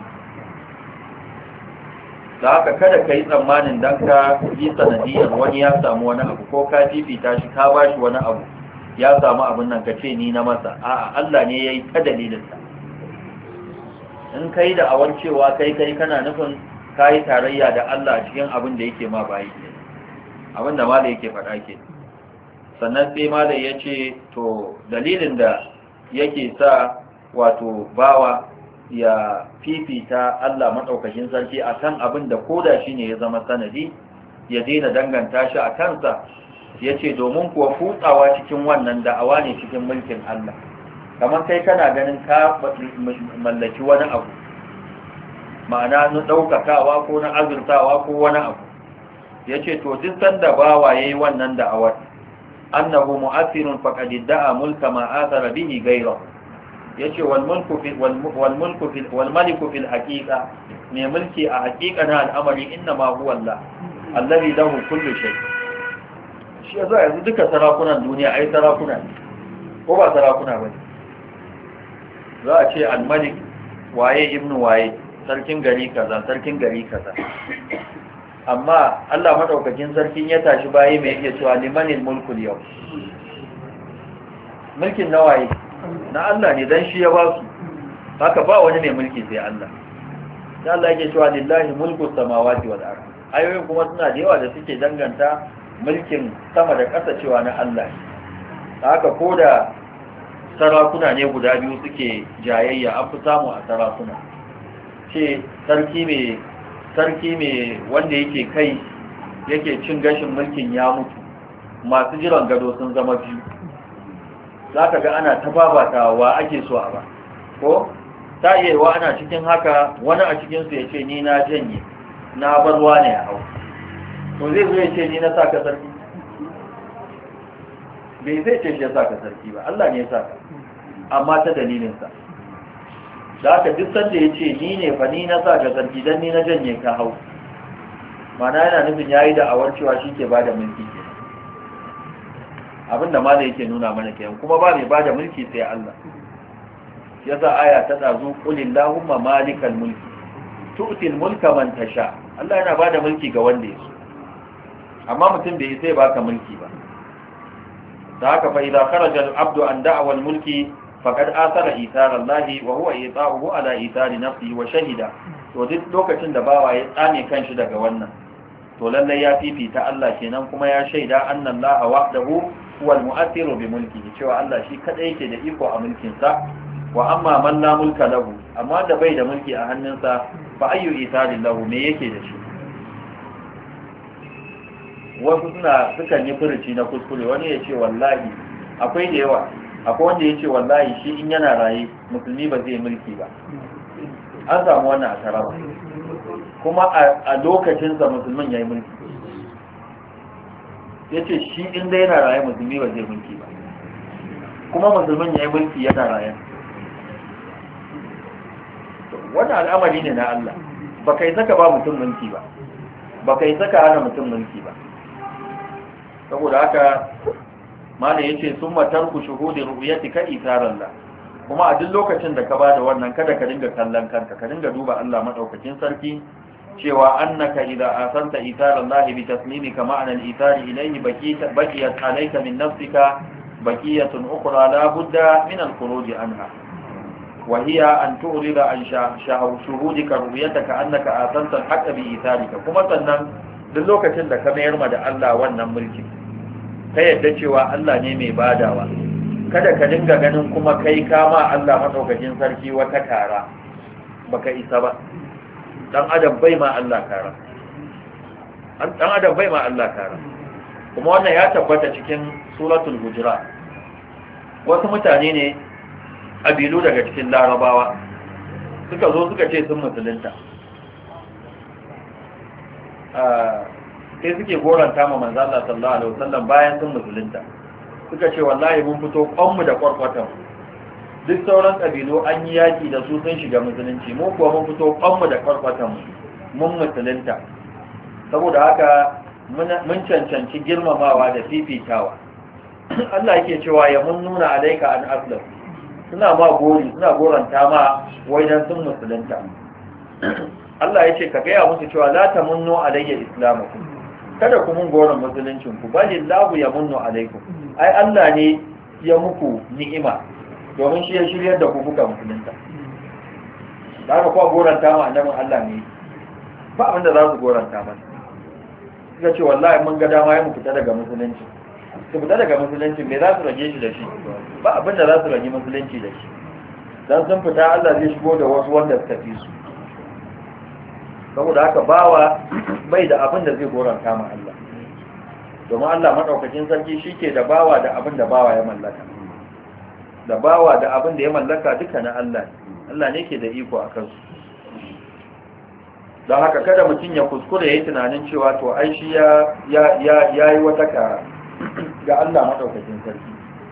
Da haka kada ka yi tsammanin don ka yi sanadiyar wani ya samu wani abu, ko ka fifita shi ka ba shi wani abu ya samu abin nan ka ce ni na masa. A'a, Allah ne ya yi ta dalilinsa. In ka yi da awar cewa kai kana nufin ka yi tarayya da Allah cikin abin da yake ma bayi ke, abin da malai yake faɗa ke. Sannan sai malai ya ce to dalilin da yake sa wato bawa ya fifita Allah maɗaukakin sarki a kan abin da koda shi ne ya zama sanadi, ya daina danganta shi a kansa. Ya ce domin kuwa futsawa cikin wannan da'awa ne cikin mulkin Allah. Kamar kai kana ganin ka mallaki wani abu, ma'ana na ɗaukakawa ko na azurtawa ko wani abu. Ya ce to duk sanda bawa ya yi wannan da'awar, annahu mu'athirun faqad da'a mulka ma athara bihi ghayrahu. Yace wal maliku fil haqiqa, mai mulki a haqiqa na al'amari inna ma huwa Allah alladhi lahu kullu shay. Shi yasa yanzu duka sarakunan duniya ai sarakuna ne, ko ba sarakuna bane? Za a ce al-malik waye ibnu waye, sarkin gari kaza, sarkin gari kaza. Amma Allah madaukakin sarkin ya tashi bayi mai yake cewa limanil mulkul yau, mulkin nawaye na Allah ne, dan shi ya ba su. Haka ba wani mai mulki sai Allah. Ya Allah yake cewa lillahi mulku samawati wal ardh. Ayoyin kuma suna da yawa da suke danganta mulkin sama da ƙasa cewa na Allah. Haka ko da sarakuna ne guda biyu suke jayayya, an fi samu a sarakuna. Ce sarki mai wanda yake kai yake cin gashin mulkin ya mutu, masu jiran gado sun zama biyu. Za ka ga ana tababatawa ake so a ba, ko ta iya wa ana cikin haka wani a cikinsu ya ce ni na janye, na barwa ne a hau. To zai zo ya ce ni na sa ka sarki? Bai zai ce shi ya sa ka sarki ba, Allah ne ya sa ka, amma ta dalilinsa. Da haka duk sanda ya ce ni ne fa ni na sa ka sarki don ni na janye ka hau, mana yana nufin ya yi da awar cewa shi ke ba da mulki ke. Abinda ma da yake nuna mana kenan, kuma ba mai ba da mulki sai Allah. Ya sa aya ta ɗazu ƙulillahumma malikal mulki tu'til mulka man tasha. Allah yana ba da mulki ga wanda ya so, amma mutum bai sai baka mulki ba. Da haka fa idza kharaja al-abdu an da'wa al-mulki faqad athara ithara Allah wa huwa ita'uhu ala ithari nafsihi wa shahida. To duk lokacin da bawa ya tsame kanshi daga wannan, to lalle ya fifita Allah kenan, kuma ya shaida anna Allah wahdahu huwa al-mu'athiru bi mulkihi, cewa Allah shi kadai yake da iko a mulkin sa. Wa amma man la mulka lahu, amma da bai da mulki a hannunsa, fa ayyu ithari lahu, me yake da shi? Wasu sukan yi furuci na kuskure, wani ya ce wallahi, akwai da yawa, akwai wanda ya ce wallahi shi in yana raye musulmi ba zai mulki ba. An samu wannan a Taraba, kuma a lokacinsa musulmin ya yi mulki. Ya ce shi inda yana raye musulmi ba zai mulki ba, kuma musulmin ya yi mulki yana raye. Wannan al'amari ne na Allah, ba kai saka ba mutum mulki ba, ba kai saka hana mutum mulki ba. Saboda haka malam yace summa tarku shuhudi ru'yatika itharallah, kuma a duk lokacin da ka bada wannan kada ka dinga kallon kanka, ka dinga duba Allah madaukakin sarki, cewa annaka idza asanta itharallahi bi taslimika ma'ana al-ithari ilayhi baqiyat alayka min nafsika baqiyatun ukhra la budda min al-khuruj anha, wa hiya an tu'rida an shuhudika ru'yataka annaka asanta al-haqqa bi itharika. Kuma sannan duk lokacin da ka mayar ma da Allah wannan mulki, ka yadda cewa Allah ne mai badawa, kada ka dinga ganin kuma kai kama Allah madaukakin sarki wata kara, baka isa ba. dan adam bai ma Allah kara dan adam bai ma Allah kara kuma wannan ya tabbata cikin suratul hujurat wasu mutane ne kabilu daga cikin larabawa suka zo suka ce sun musulunta sai suke goranta ma manzo Allah sallallahu alaihi wasallam bayan sun musulunta suka ce wallahi mun fito kwanmu da kwarkwatan duk sauran kabilu an yi yaki da su sun shiga musulunci mu kuwa mun fito kwanmu da kwarkwatan mun musulunta saboda haka mun cancanci girmamawa da fifitawa Allah yake cewa ya mun nuna alaika an aslam suna ma gori suna goranta ma wai dan sun musulunta Allah ya ce ka gaya musu cewa la tamunnu alayya islamakum kada ku mun goron musuluncin ku balillahu yamunnu alaikum ai Allah ne ya muku ni'ima domin shi ya shiryar da ku kuka musulunta da haka kuwa goranta ma annabin Allah ne ba abinda za su goranta masa suka ce wallahi mun ga dama ya mu fita daga musulunci su fita daga musulunci me za su rage shi da shi ba abinda za su rage musulunci da shi dan sun fita Allah zai shigo da wasu wanda suka fi su saboda haka bawa bai da abin da zai goranta ma Allah domin Allah madaukakin sarki shike da bawa da abin da bawa ya mallaka da bawa da abin da ya mallaka duka na Allah Allah ne ke da iko a kansu don haka kada mutum ya kuskure yayin tunanin cewa to ai shi ya yi wata kara ga Allah madaukakin sarki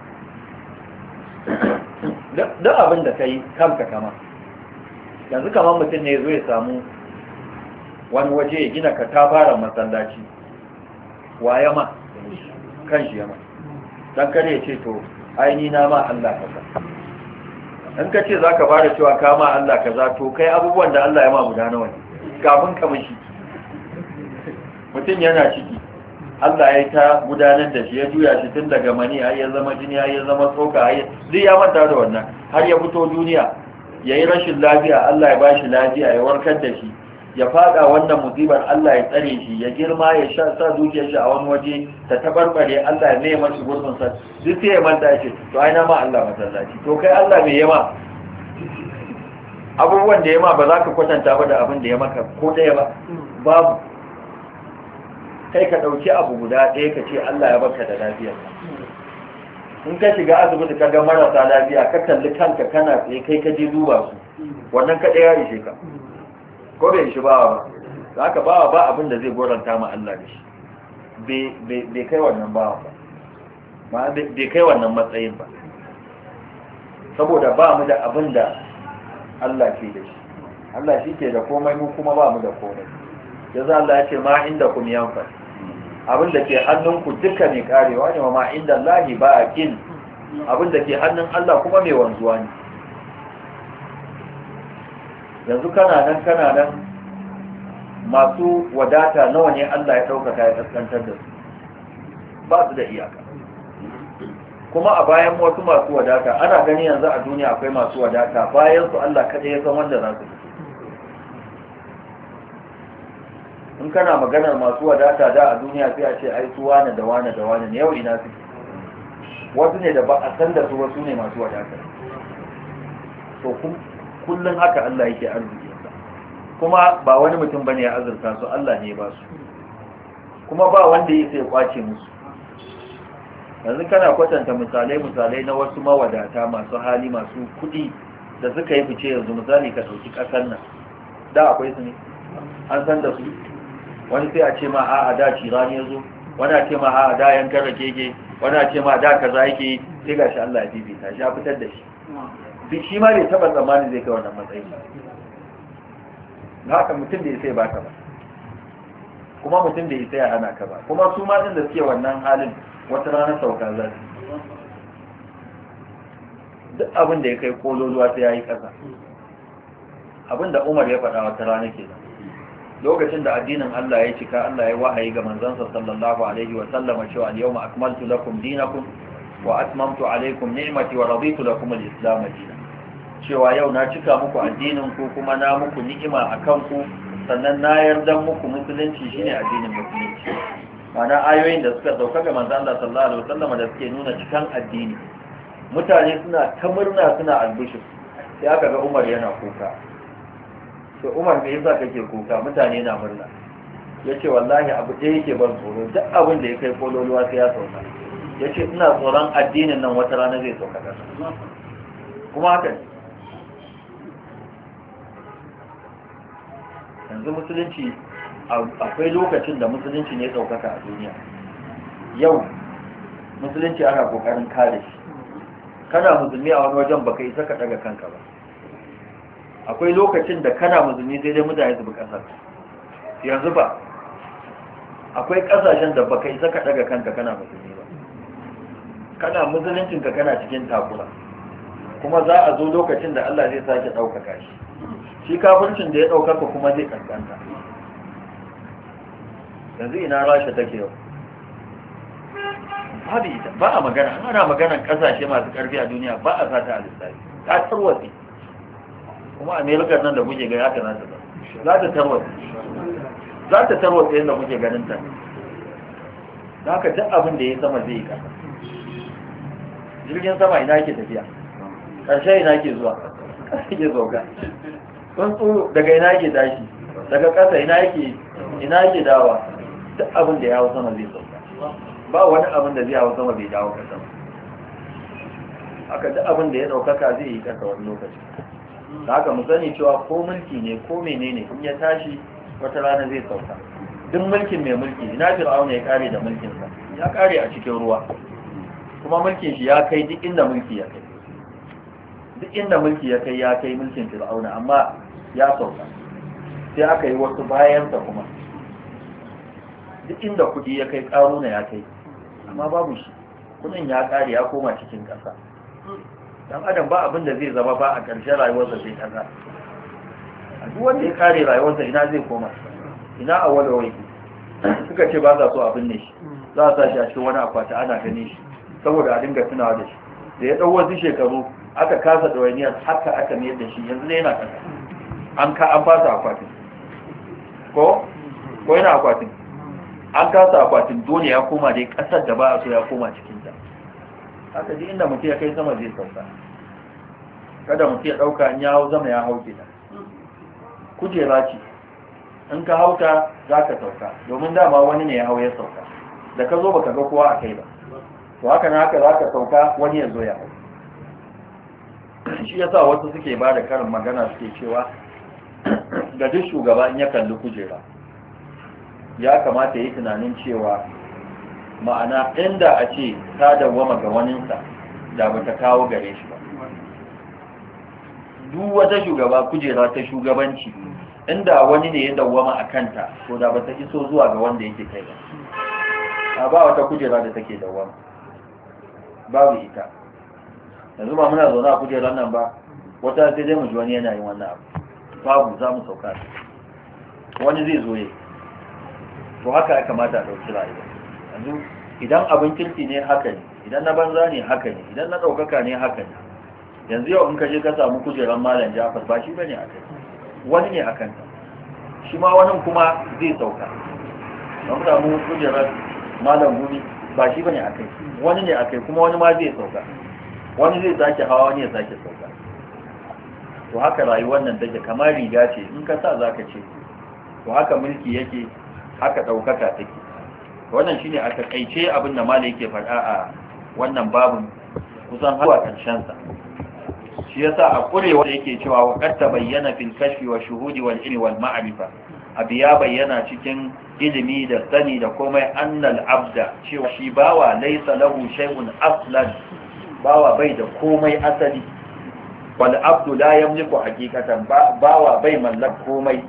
duk abin da kai kanka kama yanzu kamar mutum ne zo ya samu wani waje ya gina katafaren masallaci waye ma kan shi yama dan kare ya ce to aini na ma Allah kaza in ka ce zaka fara cewa ka ma Allah kaza to kai abubuwan da Allah ya ma guda nawa ne kafin ka mishi mutum yana ciki Allah ya ta gudanar da shi ya juya shi tun daga mani har ya zama jini har ya zama tsoka har duk ya manta da wannan har ya fito duniya yayi rashin lafiya Allah ya bashi lafiya ya warkar da shi ya fada wannan musibar Allah ya tsare shi ya girma ya sa dukiyar shi a wani waje ta tabarbare Allah ya mai masa gurbin sa duk sai ya manta shi to ai na ma Allah masallaci to kai Allah me yema abubuwan da yema ba za ka kwatanta ba da abin da ya maka ko daya ba babu kai ka dauki abu guda ɗaya ka ce Allah ya baka da lafiya in ka shiga asibiti ka ga marasa lafiya ka kalli kanka kana tsaye kai ka je duba su wannan ka ɗaya ishe ka ko bai shi bawa ba haka bawa ba abin da zai goranta ma Allah da shi bai kai wannan bawa ba ma bai kai wannan matsayin ba saboda ba mu da abin da Allah ke da shi Allah shi ke da komai mu kuma ba mu da komai yanzu Allah ya ce ma inda kum yanfa abin da ke hannunku duka ne karewa ne ma inda Allah ba kin abin da ke hannun Allah kuma mai wanzuwa ne yanzu kana nan masu wadata nawa ne Allah ya ɗaukaka ya kaskantar da su ba su da iyaka kuma a bayan wasu masu wadata ana gani yanzu a duniya akwai masu wadata bayan su Allah kada ya san wanda za su in kana maganar masu wadata da a duniya sai a ce ai su wane da wane da wane ne yau ina suke wasu ne da ba a san da su wasu ne masu wadata to kullum haka Allah yake arzikinsa kuma ba wani mutum bane ya azurta su Allah ne ba su kuma ba wanda yake sai kwace musu yanzu kana kwatanta misalai na wasu mawadata masu hali masu kudi da suka yi fice yanzu misali ka dauki kasar nan da akwai su ne an san da su wani sai a ce ma a'a da cirani yazo wani a ce ma a'a da yankan rakeke wani a ce ma da kaza yake sai gashi Allah ya bibita shi ya fitar da shi shi ma bai taba tsammani zai kai wannan matsayi na haka mutum da ya sai baka ba kuma mutum da ya sai hana ka ba kuma su ma din da suke wannan halin wata rana sauka za su duk abin da ya kai kololuwa sai ya yi kasa abin da Umar ya faɗa wata rana ke lokacin da addinin Allah ya cika Allah ya wahayi ga manzansa sallallahu alaihi wa sallama cewa al-yawma akmaltu lakum dinakum wa atmamtu alaykum ni'mati wa raditu lakum al-islam dinan cewa yau na cika muku addinin ku kuma na muku ni'ima akan ku sannan na yarda muku musulunci shine addinin musulunci mana ayoyin da suka sauka ga manzon Allah sallallahu alaihi wasallam da suke nuna cikan addini mutane suna ta murna suna albishir sai aka ga Umar yana kuka to Umar me yasa kake kuka mutane na murna yace wallahi abu ɗaya yake ban tsoro duk abin da ya kai kololuwa sai ya sauka yace ina tsoron addinin nan wata rana zai sauka kasa kuma haka ne yanzu musulunci akwai lokacin da musulunci ne ɗaukaka a duniya yau musulunci ana ƙoƙarin kare shi kana musulmi a wani wajen baka isa ka ɗaga kanka ba akwai lokacin da kana musulmi sai dai mutane su bi ƙasar yanzu ba akwai ƙasashen da baka isa ka ɗaga kanka kana musulmi ba kana musuluncinka kana cikin takura kuma za a zo lokacin da Allah zai sake ɗaukaka shi shi kafircin da ya ɗaukaka kuma zai kankanta yanzu ina rasha take yau babu ita ba a magana ana maganan kasashe masu karfi a duniya ba a sata a lissafi ta tarwatsi kuma amerika nan da kuke gaya ta za ta tarwatsi yadda kuke ganin ta da haka duk abin da ya sama zai yi kasa jirgin sama ina ke tafiya ƙarshe ina ke zuwa ƙasa ke zauka tsuntsu daga ina ke tashi daga ƙasa ina ke dawa duk abin da ya hau sama zai sauka ba wani abin da zai hau sama bai dawo ƙasa ba haka duk abin da ya ɗaukaka zai yi ƙasa wani lokaci da haka mu sani cewa ko mulki ne ko menene in ya tashi wata rana zai sauka duk mulkin mai mulki ina fir'auna ya kare da mulkinsa ya kare a cikin ruwa kuma mulkin shi ya kai duk inda mulki ya kai duk inda mulki ya kai mulkin fir'auna amma ya sauka sai aka yi wasu bayansa kuma duk inda kudi ya kai karuna ya kai amma babu shi kudin ya kare ya koma cikin ƙasa dan adam ba abin da zai zama ba a ƙarshen rayuwarsa sai ƙasa a duk wanda ya kare rayuwarsa ina zai koma ina a wani wai suka ce ba za so abin ne shi za a sa shi a cikin wani akwati ana gane shi saboda a dinga tunawa da shi da ya ɗau wasu shekaru aka kasa ɗawainiyar haka aka mayar da shi yanzu ne yana ƙasa an fasa akwatin ko yana akwatin an kasa akwatin dole ya koma dai ƙasar da ba a so ya koma cikinta haka ji inda mutum ya kai sama zai sauka kada mutum ya ɗauka in ya hau zama ya hau gida kujera ce in ka hauta za ka sauka domin dama wani ne ya hau ya sauka da ka zo ba ka ga kowa a kai ba to haka na haka za ka sauka wani ya zo ya hau shi yasa wasu suke ba da karin magana suke cewa ga duk shugaba in ya kalli kujera ya kamata ya yi tunanin cewa ma'ana inda a ce ta dawwama ga waninsa da ba ta kawo gare shi ba duk wata shugaba kujera ta shugabanci inda wani ne ya dawwama a kanta to da ba ta iso zuwa ga wanda yake kai ba ba wata kujera da take dawwama babu ita yanzu ba muna zaune a kujerar nan ba wata sai dai mu ji wani yana yin wannan abu babu za mu sauka wani zai zo ya to haka ya kamata a ɗauki rayuwa yanzu idan abin kirki ne haka ne idan na banza ne haka ne idan na ɗaukaka ne haka ne yanzu yau in ka je ka samu kujerar malam Jafar ba shi bane a kai wani ne a kanta shi ma wani kuma zai sauka don samu kujerar malam Gumi ba shi bane a kai wani ne a kai kuma wani ma zai sauka wani zai sake hawa wani ya sake sauka to haka rayuwar nan take kamar riga ce in ka sa zaka ce to haka mulki yake haka daukaka take wannan shine a takaice abin da malai yake faɗa a wannan babun kusan har karshen sa shi yasa a kurewa da yake cewa wa qad tabayyana fil kashfi wa shuhudi wal ilmi wal ma'rifa abi ya bayyana cikin ilimi da sani da komai annal abda cewa shi bawa laysa lahu shay'un aslan bawa bai da komai asali wal abdu la yamliku haqiqatan bawa bai mallak komai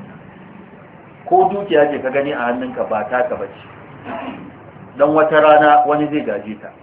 ko dukiya ce ka gani a hannunka ba taka bace dan wata rana wani zai gaje ta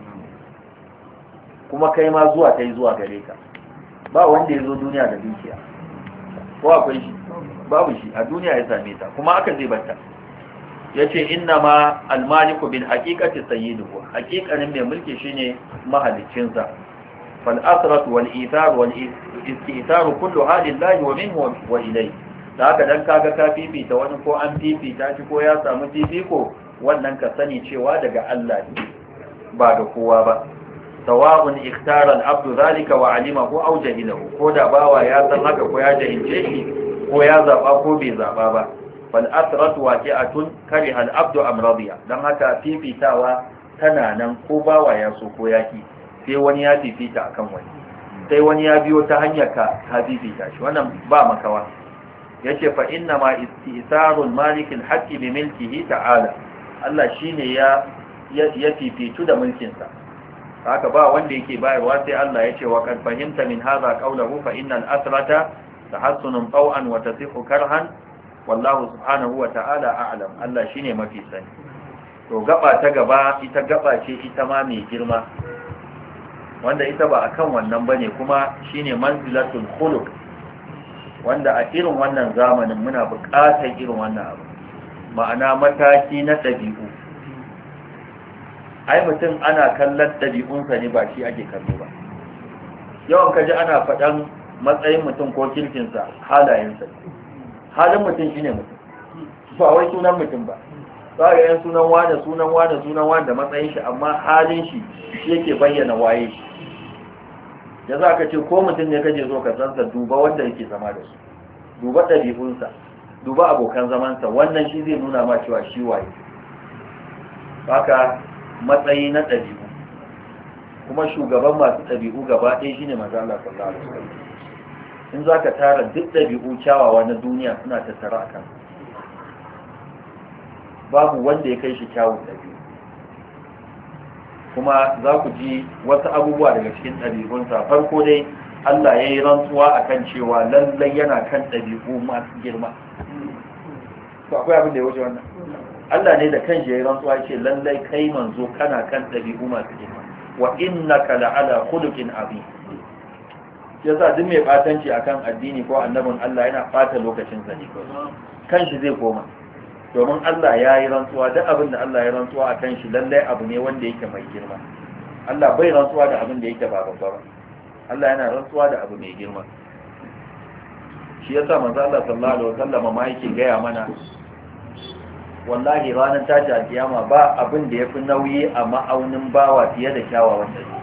kuma kai ma zuwa kai zuwa gare ka ba wanda ya zo duniya da dukiya ko akwai shi babu shi a duniya ya same ta kuma aka zai bata yace inna ma al-maliku bil haqiqati sayyiduhu haqiqanin mai mulki shine mahalicin sa fal asrat wal ithar wal istithar kullu halillahi wa minhu wa ilayhi da haka dan kaga ka fifita wani ko an fifita shi ko ya samu fifiko wannan ka sani cewa daga Allah ne ba ga kowa ba sawa'un ikhtara al-abdu zalika wa alimahu aw jahilahu ko da bawa ya san haka ko ya jahilce shi ko ya zaba ko bai zaba ba fal asratu waqi'atun kariha al abdu am radiya dan haka fifitawa tana nan ko bawa ya so ko yaki sai wani ya fifita akan wani sai wani ya biyo ta hanyar ka fifita shi wannan ba makawa yace fa inna ma istisarul malik al haqqi bi milkihi ta'ala Allah shine ya fifitu da mulkin sa haka ba wanda yake bayarwa sai Allah yace wa kad fahimta min hadha qawluhu fa innal asrata tahassunun taw'an wa tasihu karhan wallahu subhanahu wa ta'ala a'lam Allah shine mafi sani to gaba ta gaba ita gaba ce ita ma mai girma wanda ita ba akan wannan bane kuma shine manzilatul khuluq wanda a irin wannan zamanin muna buƙatar irin wannan abu ma'ana mataki na ɗabi'u ai mutum ana kallon ɗabi'unsa ne ba shi ake kallo ba yawan kaji ana faɗan matsayin mutum ko kirkinsa halayensa halin mutum shine mutum ba wai sunan mutum ba ba ga yan sunan wane da matsayin shi amma halin shi yake bayyana waye shi ya za ka ce ko mutum ne kaje zo ka sansa duba wanda yake zama da su duba ɗabi'unsa duba abokan zamansa wannan shi zai nuna ma cewa shi waye haka matsayi na ɗabi'u kuma shugaban masu ɗabi'u gaba ɗaya shine manzo Allah sallallahu alaihi wasallam in zaka tara duk ɗabi'u kyawawa na duniya suna tattara akan babu wanda ya kai shi kyawun ɗabi'u kuma za ku ji wasu abubuwa daga cikin ɗabi'unsa farko dai Allah ya yi rantsuwa a kan cewa lallai yana kan ɗabi'u masu girma to akwai abin da ya wuce wannan Allah ne da kanshi ya yi rantsuwa ce lallai kai manzo kana kan ɗabi'u masu girma wa innaka la'ala khuluqin azim yasa duk mai batanci akan addini ko annabin Allah yana bata lokacin sa ne kanshi zai koma domin Allah ya yi rantsuwa duk abin da Allah ya rantsuwa a kan shi lallai abu ne wanda yake mai girma Allah bai rantsuwa da abin da yake ba babba ba Allah yana rantsuwa da abu mai girma shi yasa manzo Allah sallallahu alaihi wasallam ma yake gaya mana wallahi ranar tashi alkiyama ba abin da yafi nauyi a ma'aunin bawa fiye da kyawawan dabi'u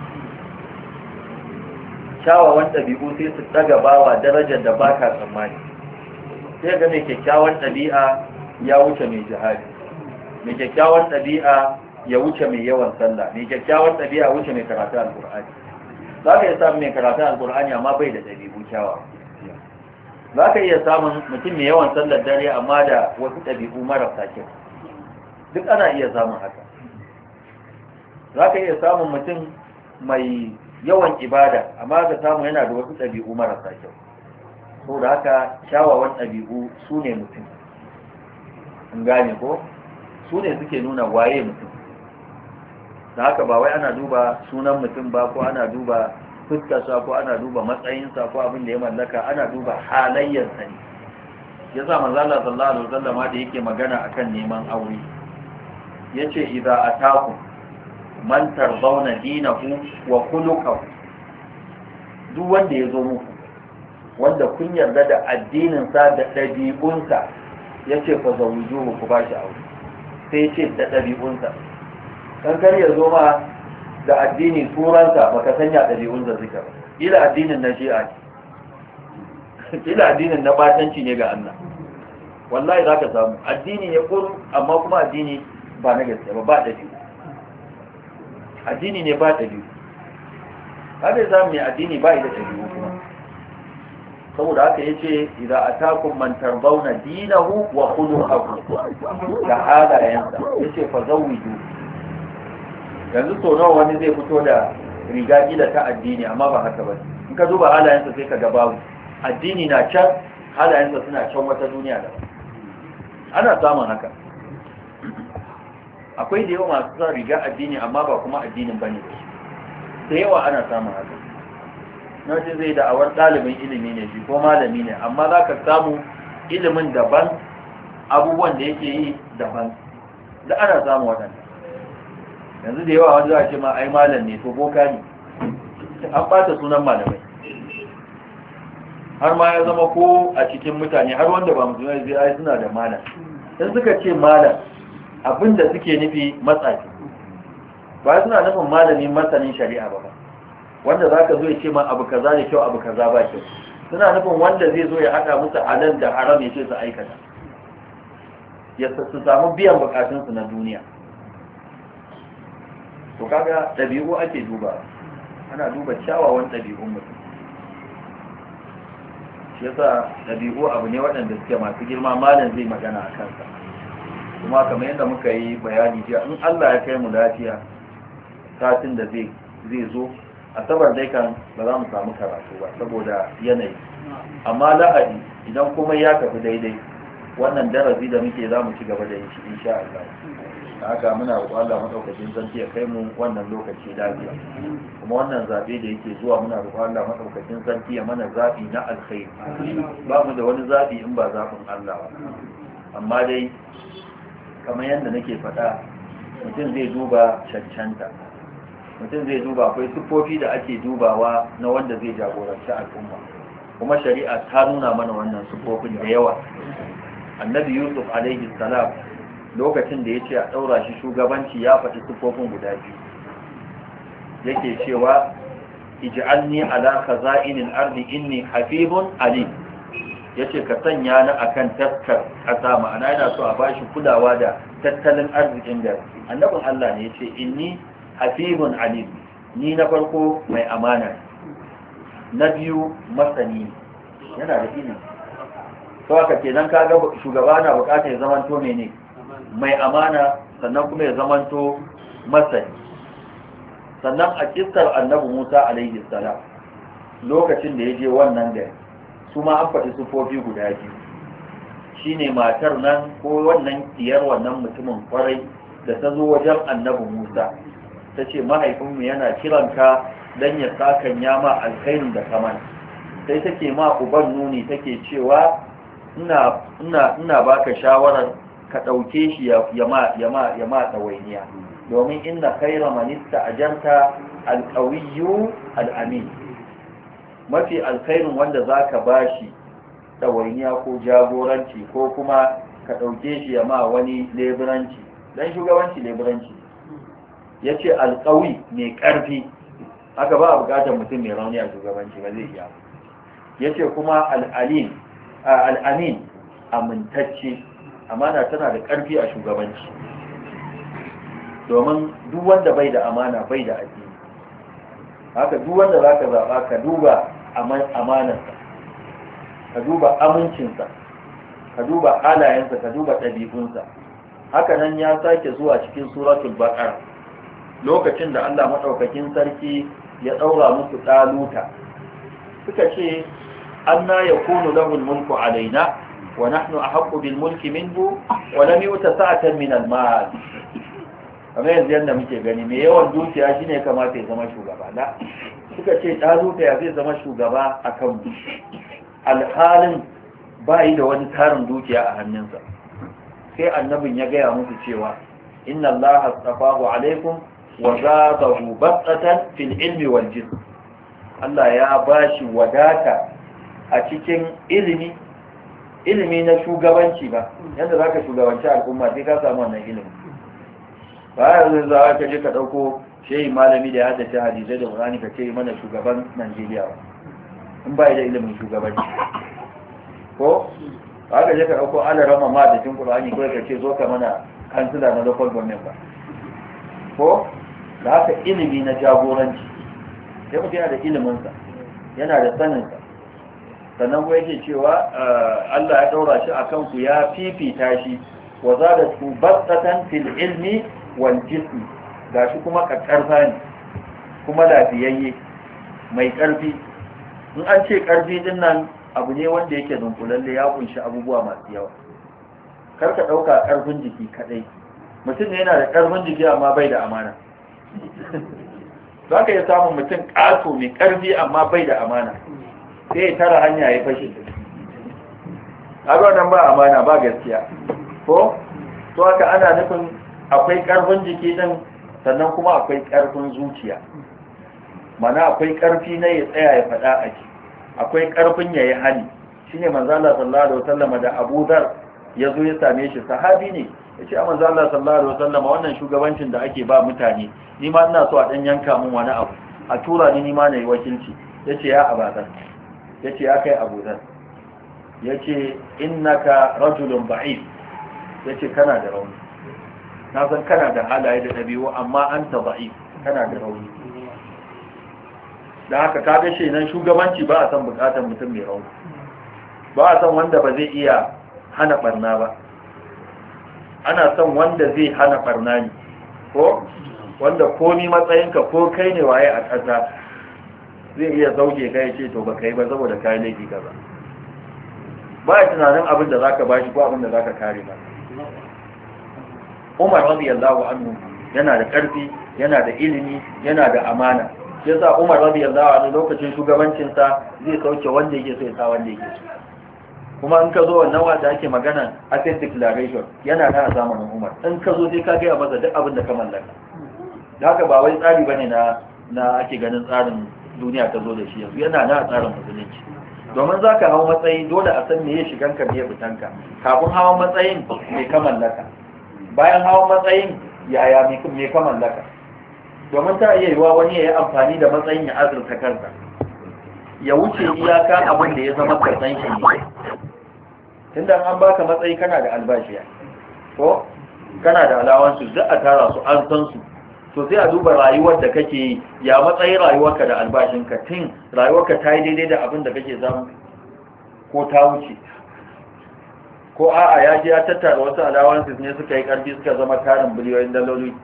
kyawawan dabi'u sai su daga bawa darajar da baka tsammani sai ga mai kyakkyawan dabi'a ya wuce mai jihadi mai kyakkyawan ɗabi'a ya wuce mai yawan sallah mai kyakkyawan ɗabi'a wuce mai karatu alƙur'ani za ka iya samun mai karatu alƙur'ani amma bai da ɗabi'u kyawawa za ka iya samun mutum mai yawan sallar dare amma da wasu ɗabi'u marasa kyau duk ana iya samun haka za ka iya samun mutum mai yawan ibada amma ka samu yana da wasu ɗabi'u marasa kyau saboda haka kyawawan ɗabi'u su ne mutum in gane ko su ne suke nuna waye mutum da haka ba wai ana duba sunan mutum ba ko ana duba fuskarsa ko ana duba matsayinsa ko abin da ya mallaka ana duba halayyarsa ne ya sa manzala sallallahu alaihi wasallam da yake magana akan neman aure yace idza ataku man tardawna dinahu wa khuluquhu duk wanda ya zo muku wanda kun yarda da addinin sa da dabi'unsa ya ce fa zawujuhu ku ba shi aure sai ya ce da ɗabi'unsa kan kar ya zo ma da addini turansa baka sanya ɗabi'unsa suka ba ila addinin na shi'a ne ila addinin na batanci ne ga Allah wallahi za ka samu addini ne kuru amma kuma addini ba na gaskiya ba ɗabi'u addini ne ba ɗabi'u haka ya samu mai addini ba da ɗabi'u kuma saboda haka yace idan atakum man tarbawna dinahu wa khuluquhu da halayensa yace fa zawiju yanzu to nawa wani zai fito da riga gida ta addini amma ba haka ba in ka duba halayensa sai ka ga babu addini na can halayensa suna can wata duniya da ana samun haka akwai da yawa masu sa riga addini amma ba kuma addinin bane da yawa ana samun haka na ce zai da'awar ɗalibin ilimi ne shi ko malami ne amma za ka samu ilimin daban abubuwan da yake yi daban da ana samu waɗanda yanzu da yawa wanda za a ce ma ai malam ne to boka ne an ɓata sunan malamai har ma ya zama ko a cikin mutane har wanda ba musulmai zai ai suna da malam in suka ce malam abinda suke nufi matsafi ba suna nufin malamin masanin shari'a ba wanda za ka zo ya ce ma abu kaza da kyau abu kaza ba kyau suna nufin wanda zai zo ya haɗa musu halal da haram ya ce su aikata ya su samu biyan bukatunsu na duniya. to kaga ɗabi'u ake duba, ana duba kyawawan ɗabi'un mutum. shi yasa ɗabi'u abu ne waɗanda suke masu girma, malam zai magana a kansa. kuma kamar yadda muka yi bayani jiya, in Allah ya kai mu lafiya satin da zai zo, asabar dai kan ba za mu samu karatu ba saboda yanayi, amma lahadi idan kuma ya tafi daidai wannan darasi da muke za mu ci gaba da shi insha Allah. haka muna roƙon Allah madaukakin sarki ya kai mu wannan lokaci lafiya. kuma wannan zabe da yake zuwa muna roƙon Allah madaukakin sarki ya mana zabi na alkhairi. ba mu da wani zabi in ba zabin Allah ba. amma dai kamar yadda nake faɗa, mutum zai duba cancanta, mutum zai duba akwai siffofi da ake dubawa na wanda zai jagoranci al'umma, kuma shari'a ta nuna mana wannan siffofin da yawa. annabi yusuf alaihi salam lokacin da ya ce a ɗaura shi shugabanci ya faɗi siffofin guda biyu, yake cewa ij'alni ala khaza'inil ardi inni hafizun alim, yace ka sanya ni akan taskar ƙasa, ma'ana yana so a bashi kulawa da tattalin arzikin gari. annabin Allah ne yace inni hafizun alim, ni na farko mai amana, na biyu masani, yana da ilimi. to haka kenan kaga shugaba na bukatar ya zamanto ne mai amana, sannan kuma ya zamanto masani. sannan a kissar annabi Musa alaihi salam lokacin da ya je wannan gari, su ma an faɗi sufofi guda biyu, shine matar nan ko wannan diyar wannan mutumin kwarai da ta zo wajen annabi Musa ta ce mahaifinmu yana kiranka don ya sakanya ma alkhairin da kamar, sai take ma uban nuni take cewa ina baka shawarar ka ɗauke shi ya ma ɗawainiya, domin inna khaira manista ajarta alƙawiyu al'amin, mafi alkhairin wanda za ka ba shi ɗawainiya ko jagoranci ko kuma ka ɗauke shi ya ma wani leburanci, don shugabanci leburanci. ya ce alƙawi mai ƙarfi, haka ba a buƙatar mutum mai rauni a shugabanci, ba zai iya. ya ce kuma al'amin amintacce, amana tana da ƙarfi a shugabanci, domin duk wanda bai da amana bai da addini. haka duk wanda za ka zaɓa ka duba amanarsa, ka duba amincinsa, ka duba halayensa, ka duba ɗabi'unsa. haka nan ya sake zuwa cikin suratul baqara lokacin da Allah madaukakin sarki ya ɗaura musu ɗaluta, suka ce anna yakunu lahu al-mulku alaina wa nahnu ahaqqu bil mulki minhu wa lam yu'ta sa'atan min al-mal. kamar yanzu yadda muke gani mai yawan dukiya shine kamata ya zama shugaba, la suka ce ɗaluta ya zai zama shugaba a kanmu alhalin bayi da wani tarin dukiya a hannunsa. sai annabin ya gaya musu cewa inna allaha astafahu alaikum wa zadahu basatan fil ilmi wal jism, Allah ya bashi wadata a cikin ilimi na shugabanci. ba yadda zaka shugabanci al'umma sai ka samu wannan ilimi. ba yanzu za ka je ka dauko shehi malami da ya haddace hadisai da Qur'ani ka ce mana shugaban Najeriya ba, in ba da ilimin shugabanci. ko ba ka je ka dauko alarama ma da cikin Qur'ani ko ka ce zo ka mana kansila na local government ba. ko da haka ilimi na jagoranci sai mutum yana da iliminsa, yana da saninsa, sannan kuma yake cewa Allah ya daura shi akan ku, ya fifita shi wa zadatu basatan fil ilmi wal jismi, gashi kuma kakkarfa ne kuma lafiyayye mai karfi. in an ce karfi din nan abu ne wanda yake dunkulalle, ya kunshi abubuwa masu yawa. kar ka dauka karfin jiki kadai, mutum ne yana da karfin jiki amma bai da amana. za ka iya samun mutum ƙato mai ƙarfi amma bai da amana, sai ya tara hanya ya fashe. a nan ba amana ba gaskiya. ko to haka ana nufin akwai ƙarfin jiki din, sannan kuma akwai ƙarfin zuciya, mana akwai ƙarfi na ya tsaya ya faɗa a ji, akwai ƙarfin ya yi hali. shine manzo Allah sallallahu alaihi wasallam da Abu Dhar ya zo ya same shi, sahabi ne, ya ce a manzo Allah sallallahu alaihi wasallam wannan shugabancin da ake ba mutane, ni ma ina so a dan yanka mun wani abu, a tura ni ma na yi wakilci. ya ce ya Abazar, yace ya kai Abu Dharr yace innaka rajulun da'if yace kana da rauni na san kana da halaye da dabi'u amma anta da'if kana da rauni da haka kaga shenan shugabanci ba a san bukatar mutum mai rauni ba a san wanda ba zai iya hana barna ba ana son wanda zai hana barna ne ko wanda komi matsayinka ko kai ne waye a ƙasa zai iya zauge ka ya ce to ba kai ba saboda kai laifi kaza ba ya tunanin abin da zaka bashi ko abin da zaka kare ba Umar radiyallahu anhu yana da ƙarfi yana da ilimi yana da amana yasa Umar radiyallahu anhu lokacin shugabancin sa zai sauke wanda yake so ya sa wanda yake so kuma in ka zo wannan wanda ake magana asset declaration yana da zamanin Umar in ka zo sai ka ga masa duk abin da ka mallaka da haka ba wai tsari bane na ake ganin tsarin duniya ta zo da shi yanzu yana na tsarin musulunci domin zaka hawo matsayi dole a san meye shiganka meye fitanka kafin hawan matsayin me ka mallaka bayan hawan matsayin yaya me ka mallaka domin ta iya yiwa wani ya yi amfani da matsayin ya azurta kansa ya wuce iyaka abin da ya zama karsan shi ne tunda an baka matsayi kana da albashiya ko kana da alawansu duk a tara su an san su to sai a duba rayuwar da kake yi ya matsayin rayuwarka da albashinka tun rayuwarka ta yi daidai da abin da kake samu ko ta wuce ko a'a ya je ya tattara wasu alawansu ne suka yi karfi suka zama tarin biliyoyin daloli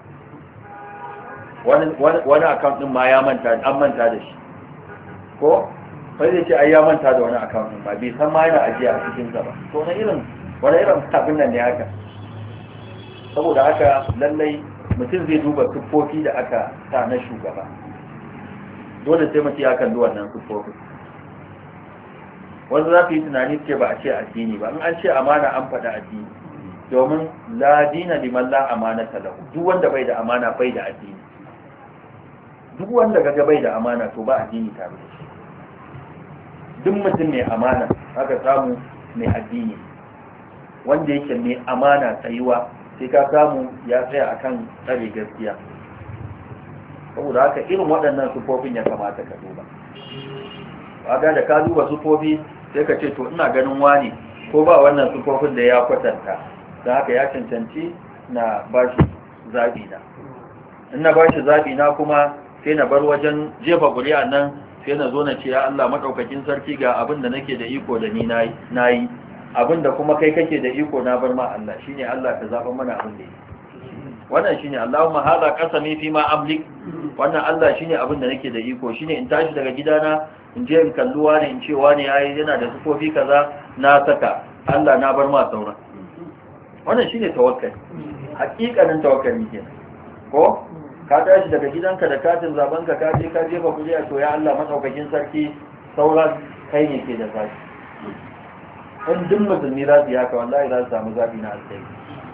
wani account din ma ya manta an manta da shi ko sai zai ce ai ya manta da wani account din ba bai san ma yana ajiya a cikin sa ba to wani irin abin nan ne haka saboda haka lallai mutum zai duba siffofi da aka sa na shugaba dole sai mutum ya kalli wannan siffofi wanda za ku yi tunani ce ba a ce addini ba in an ce amana an faɗa addini domin la dina liman la amanata lahu duk wanda bai da amana bai da addini duk wanda kaga bai da amana to ba addini tare da shi duk mutum mai amana haka samu mai addini wanda yake mai amana tsayuwa sai ka samu ya tsaya akan tsare gaskiya saboda haka irin waɗannan sufofin ya kamata ka duba kaga da ka duba sufofi sai ka ce to ina ganin wani ko ba wannan sufofin da ya kwatanta da haka ya cancanci na bashi zabi na in na bashi zabi na kuma sai na bar wajen jefa ƙuri'a nan sai na zo na ce ya Allah madaukakin sarki ga abin da nake da iko da ni nayi abin da kuma kai kake da iko na bar ma Allah shine Allah ka zaba mana abin da yake wannan shine Allahumma hada qasami fi ma amlik wannan Allah shine abin da nake da iko shine in tashi daga gidana in je in kalluwa ne in ce wani yayi yana da sufofi kaza na saka Allah na bar ma sauran wannan shine tawakkali hakikanin tawakkali kenan ko ka tashi daga gidanka da katin zabanka ka je ka jefa kuriya to ya Allah madaukakin sarki sauran kai ne ke da zaki in duk musulmi za su yi haka wallahi za su samu zabi na alkhairi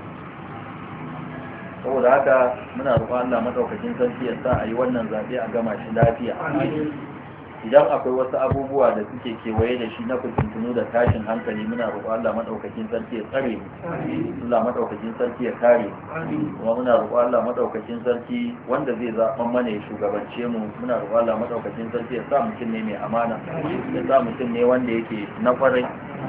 saboda haka muna roƙon Allah madaukakin sarki ya sa a yi wannan zaɓe a gama shi lafiya idan akwai wasu abubuwa da suke kewaye da shi na fitintunu da tashin hankali muna roƙon Allah madaukakin sarki ya tsare mu Allah madaukakin sarki ya kare kuma muna roƙon Allah madaukakin sarki wanda zai zaɓan mana ya shugabance mu muna roƙon Allah madaukakin sarki ya sa mutum ne mai amana ya sa mutum ne wanda yake na kwarai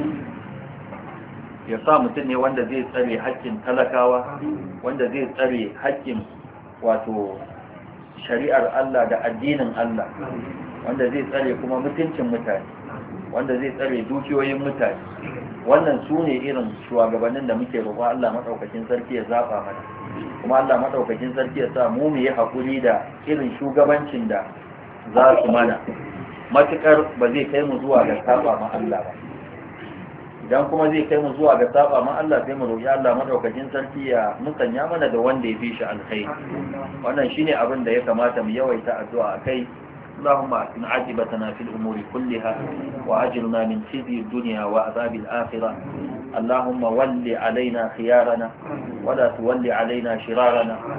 ya sa mutum ne wanda zai tsare haƙƙin talakawa wanda zai tsare haƙƙin wato shari'ar Allah da addinin Allah wanda zai tsare kuma mutuncin mutane wanda zai tsare dukiyoyin mutane wannan su ne irin shugabannin da muke roƙo Allah madaukakin sarki ya zaba mana kuma Allah madaukakin sarki ya sa mu yi haƙuri da irin shugabancin da za su mana matukar ba zai kai mu zuwa ga saba ma Allah ba idan kuma zai kai mu zuwa ga saba ma Allah sai mu roƙi Allah madaukakin sarki ya musanya mana da wanda ya fi shi alkhairi wannan shine abin da ya kamata mu yawaita addu'a akai اللهم أحسن عاقبتنا في الأمور كلها وأجرنا من خزي الدنيا وعذاب الآخرة اللهم ول علينا خيارنا ولا تول علينا شرارنا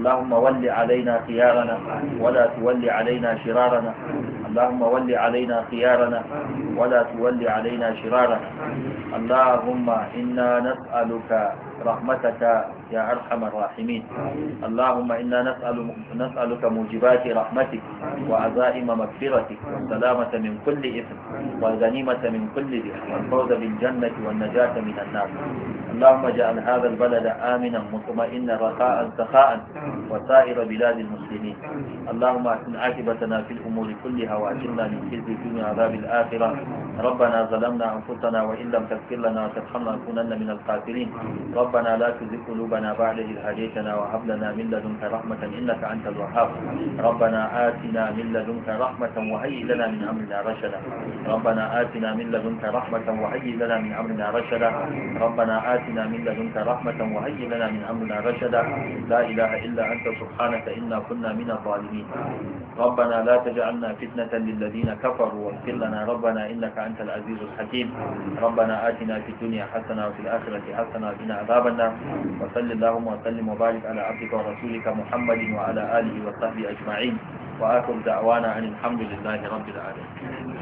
اللهم ول علينا خيارنا ولا تول علينا شرارنا اللهم ول علينا خيارنا ولا تول علينا شرارنا اللهم إنا نسألك رحمتك يا أرحم الراحمين اللهم إنا نسألك موجبات رحمتك وعزائم مغفرتك والسلامة من كل إثم والغنيمة من كل ذنب والفوز بالجنة والنجاة من النار اللهم اجعل هذا البلد آمنا مطمئنا رخاء سخاء وسائر بلاد المسلمين اللهم أحسن عاقبتنا في الأمور كلها وأجرنا من خزي الدنيا وعذاب الآخرة ربنا ظلمنا أنفسنا وإن لم تغفر لنا وترحمنا لنكونن من الخاسرين ربنا لا تزغ قلوبنا بعد إذ هديتنا وهب لنا من لدنك رحمة إنك أنت الوهاب ربنا آتنا من لدنك رحمة وهيئ لنا من أمرنا رشدا ربنا آتنا من لدنك رحمة وهيئ لنا من أمرنا رشدا ربنا آتنا من لدنك رحمة وهيئ لنا من أمرنا رشدا لا إله إلا أنت سبحانك إنا كنا من الظالمين ربنا لا تجعلنا فتنة للذين كفروا واغفر لنا ربنا إنك أنت العزيز الحكيم ربنا آتنا في الدنيا حسنة وفي الآخرة حسنة وقنا عذاب النار وصل اللهم وسلم وبارك على عبدك ورسولك محمد وعلى آله وصحبه أجمعين وآخر دعوانا أن الحمد لله رب العالمين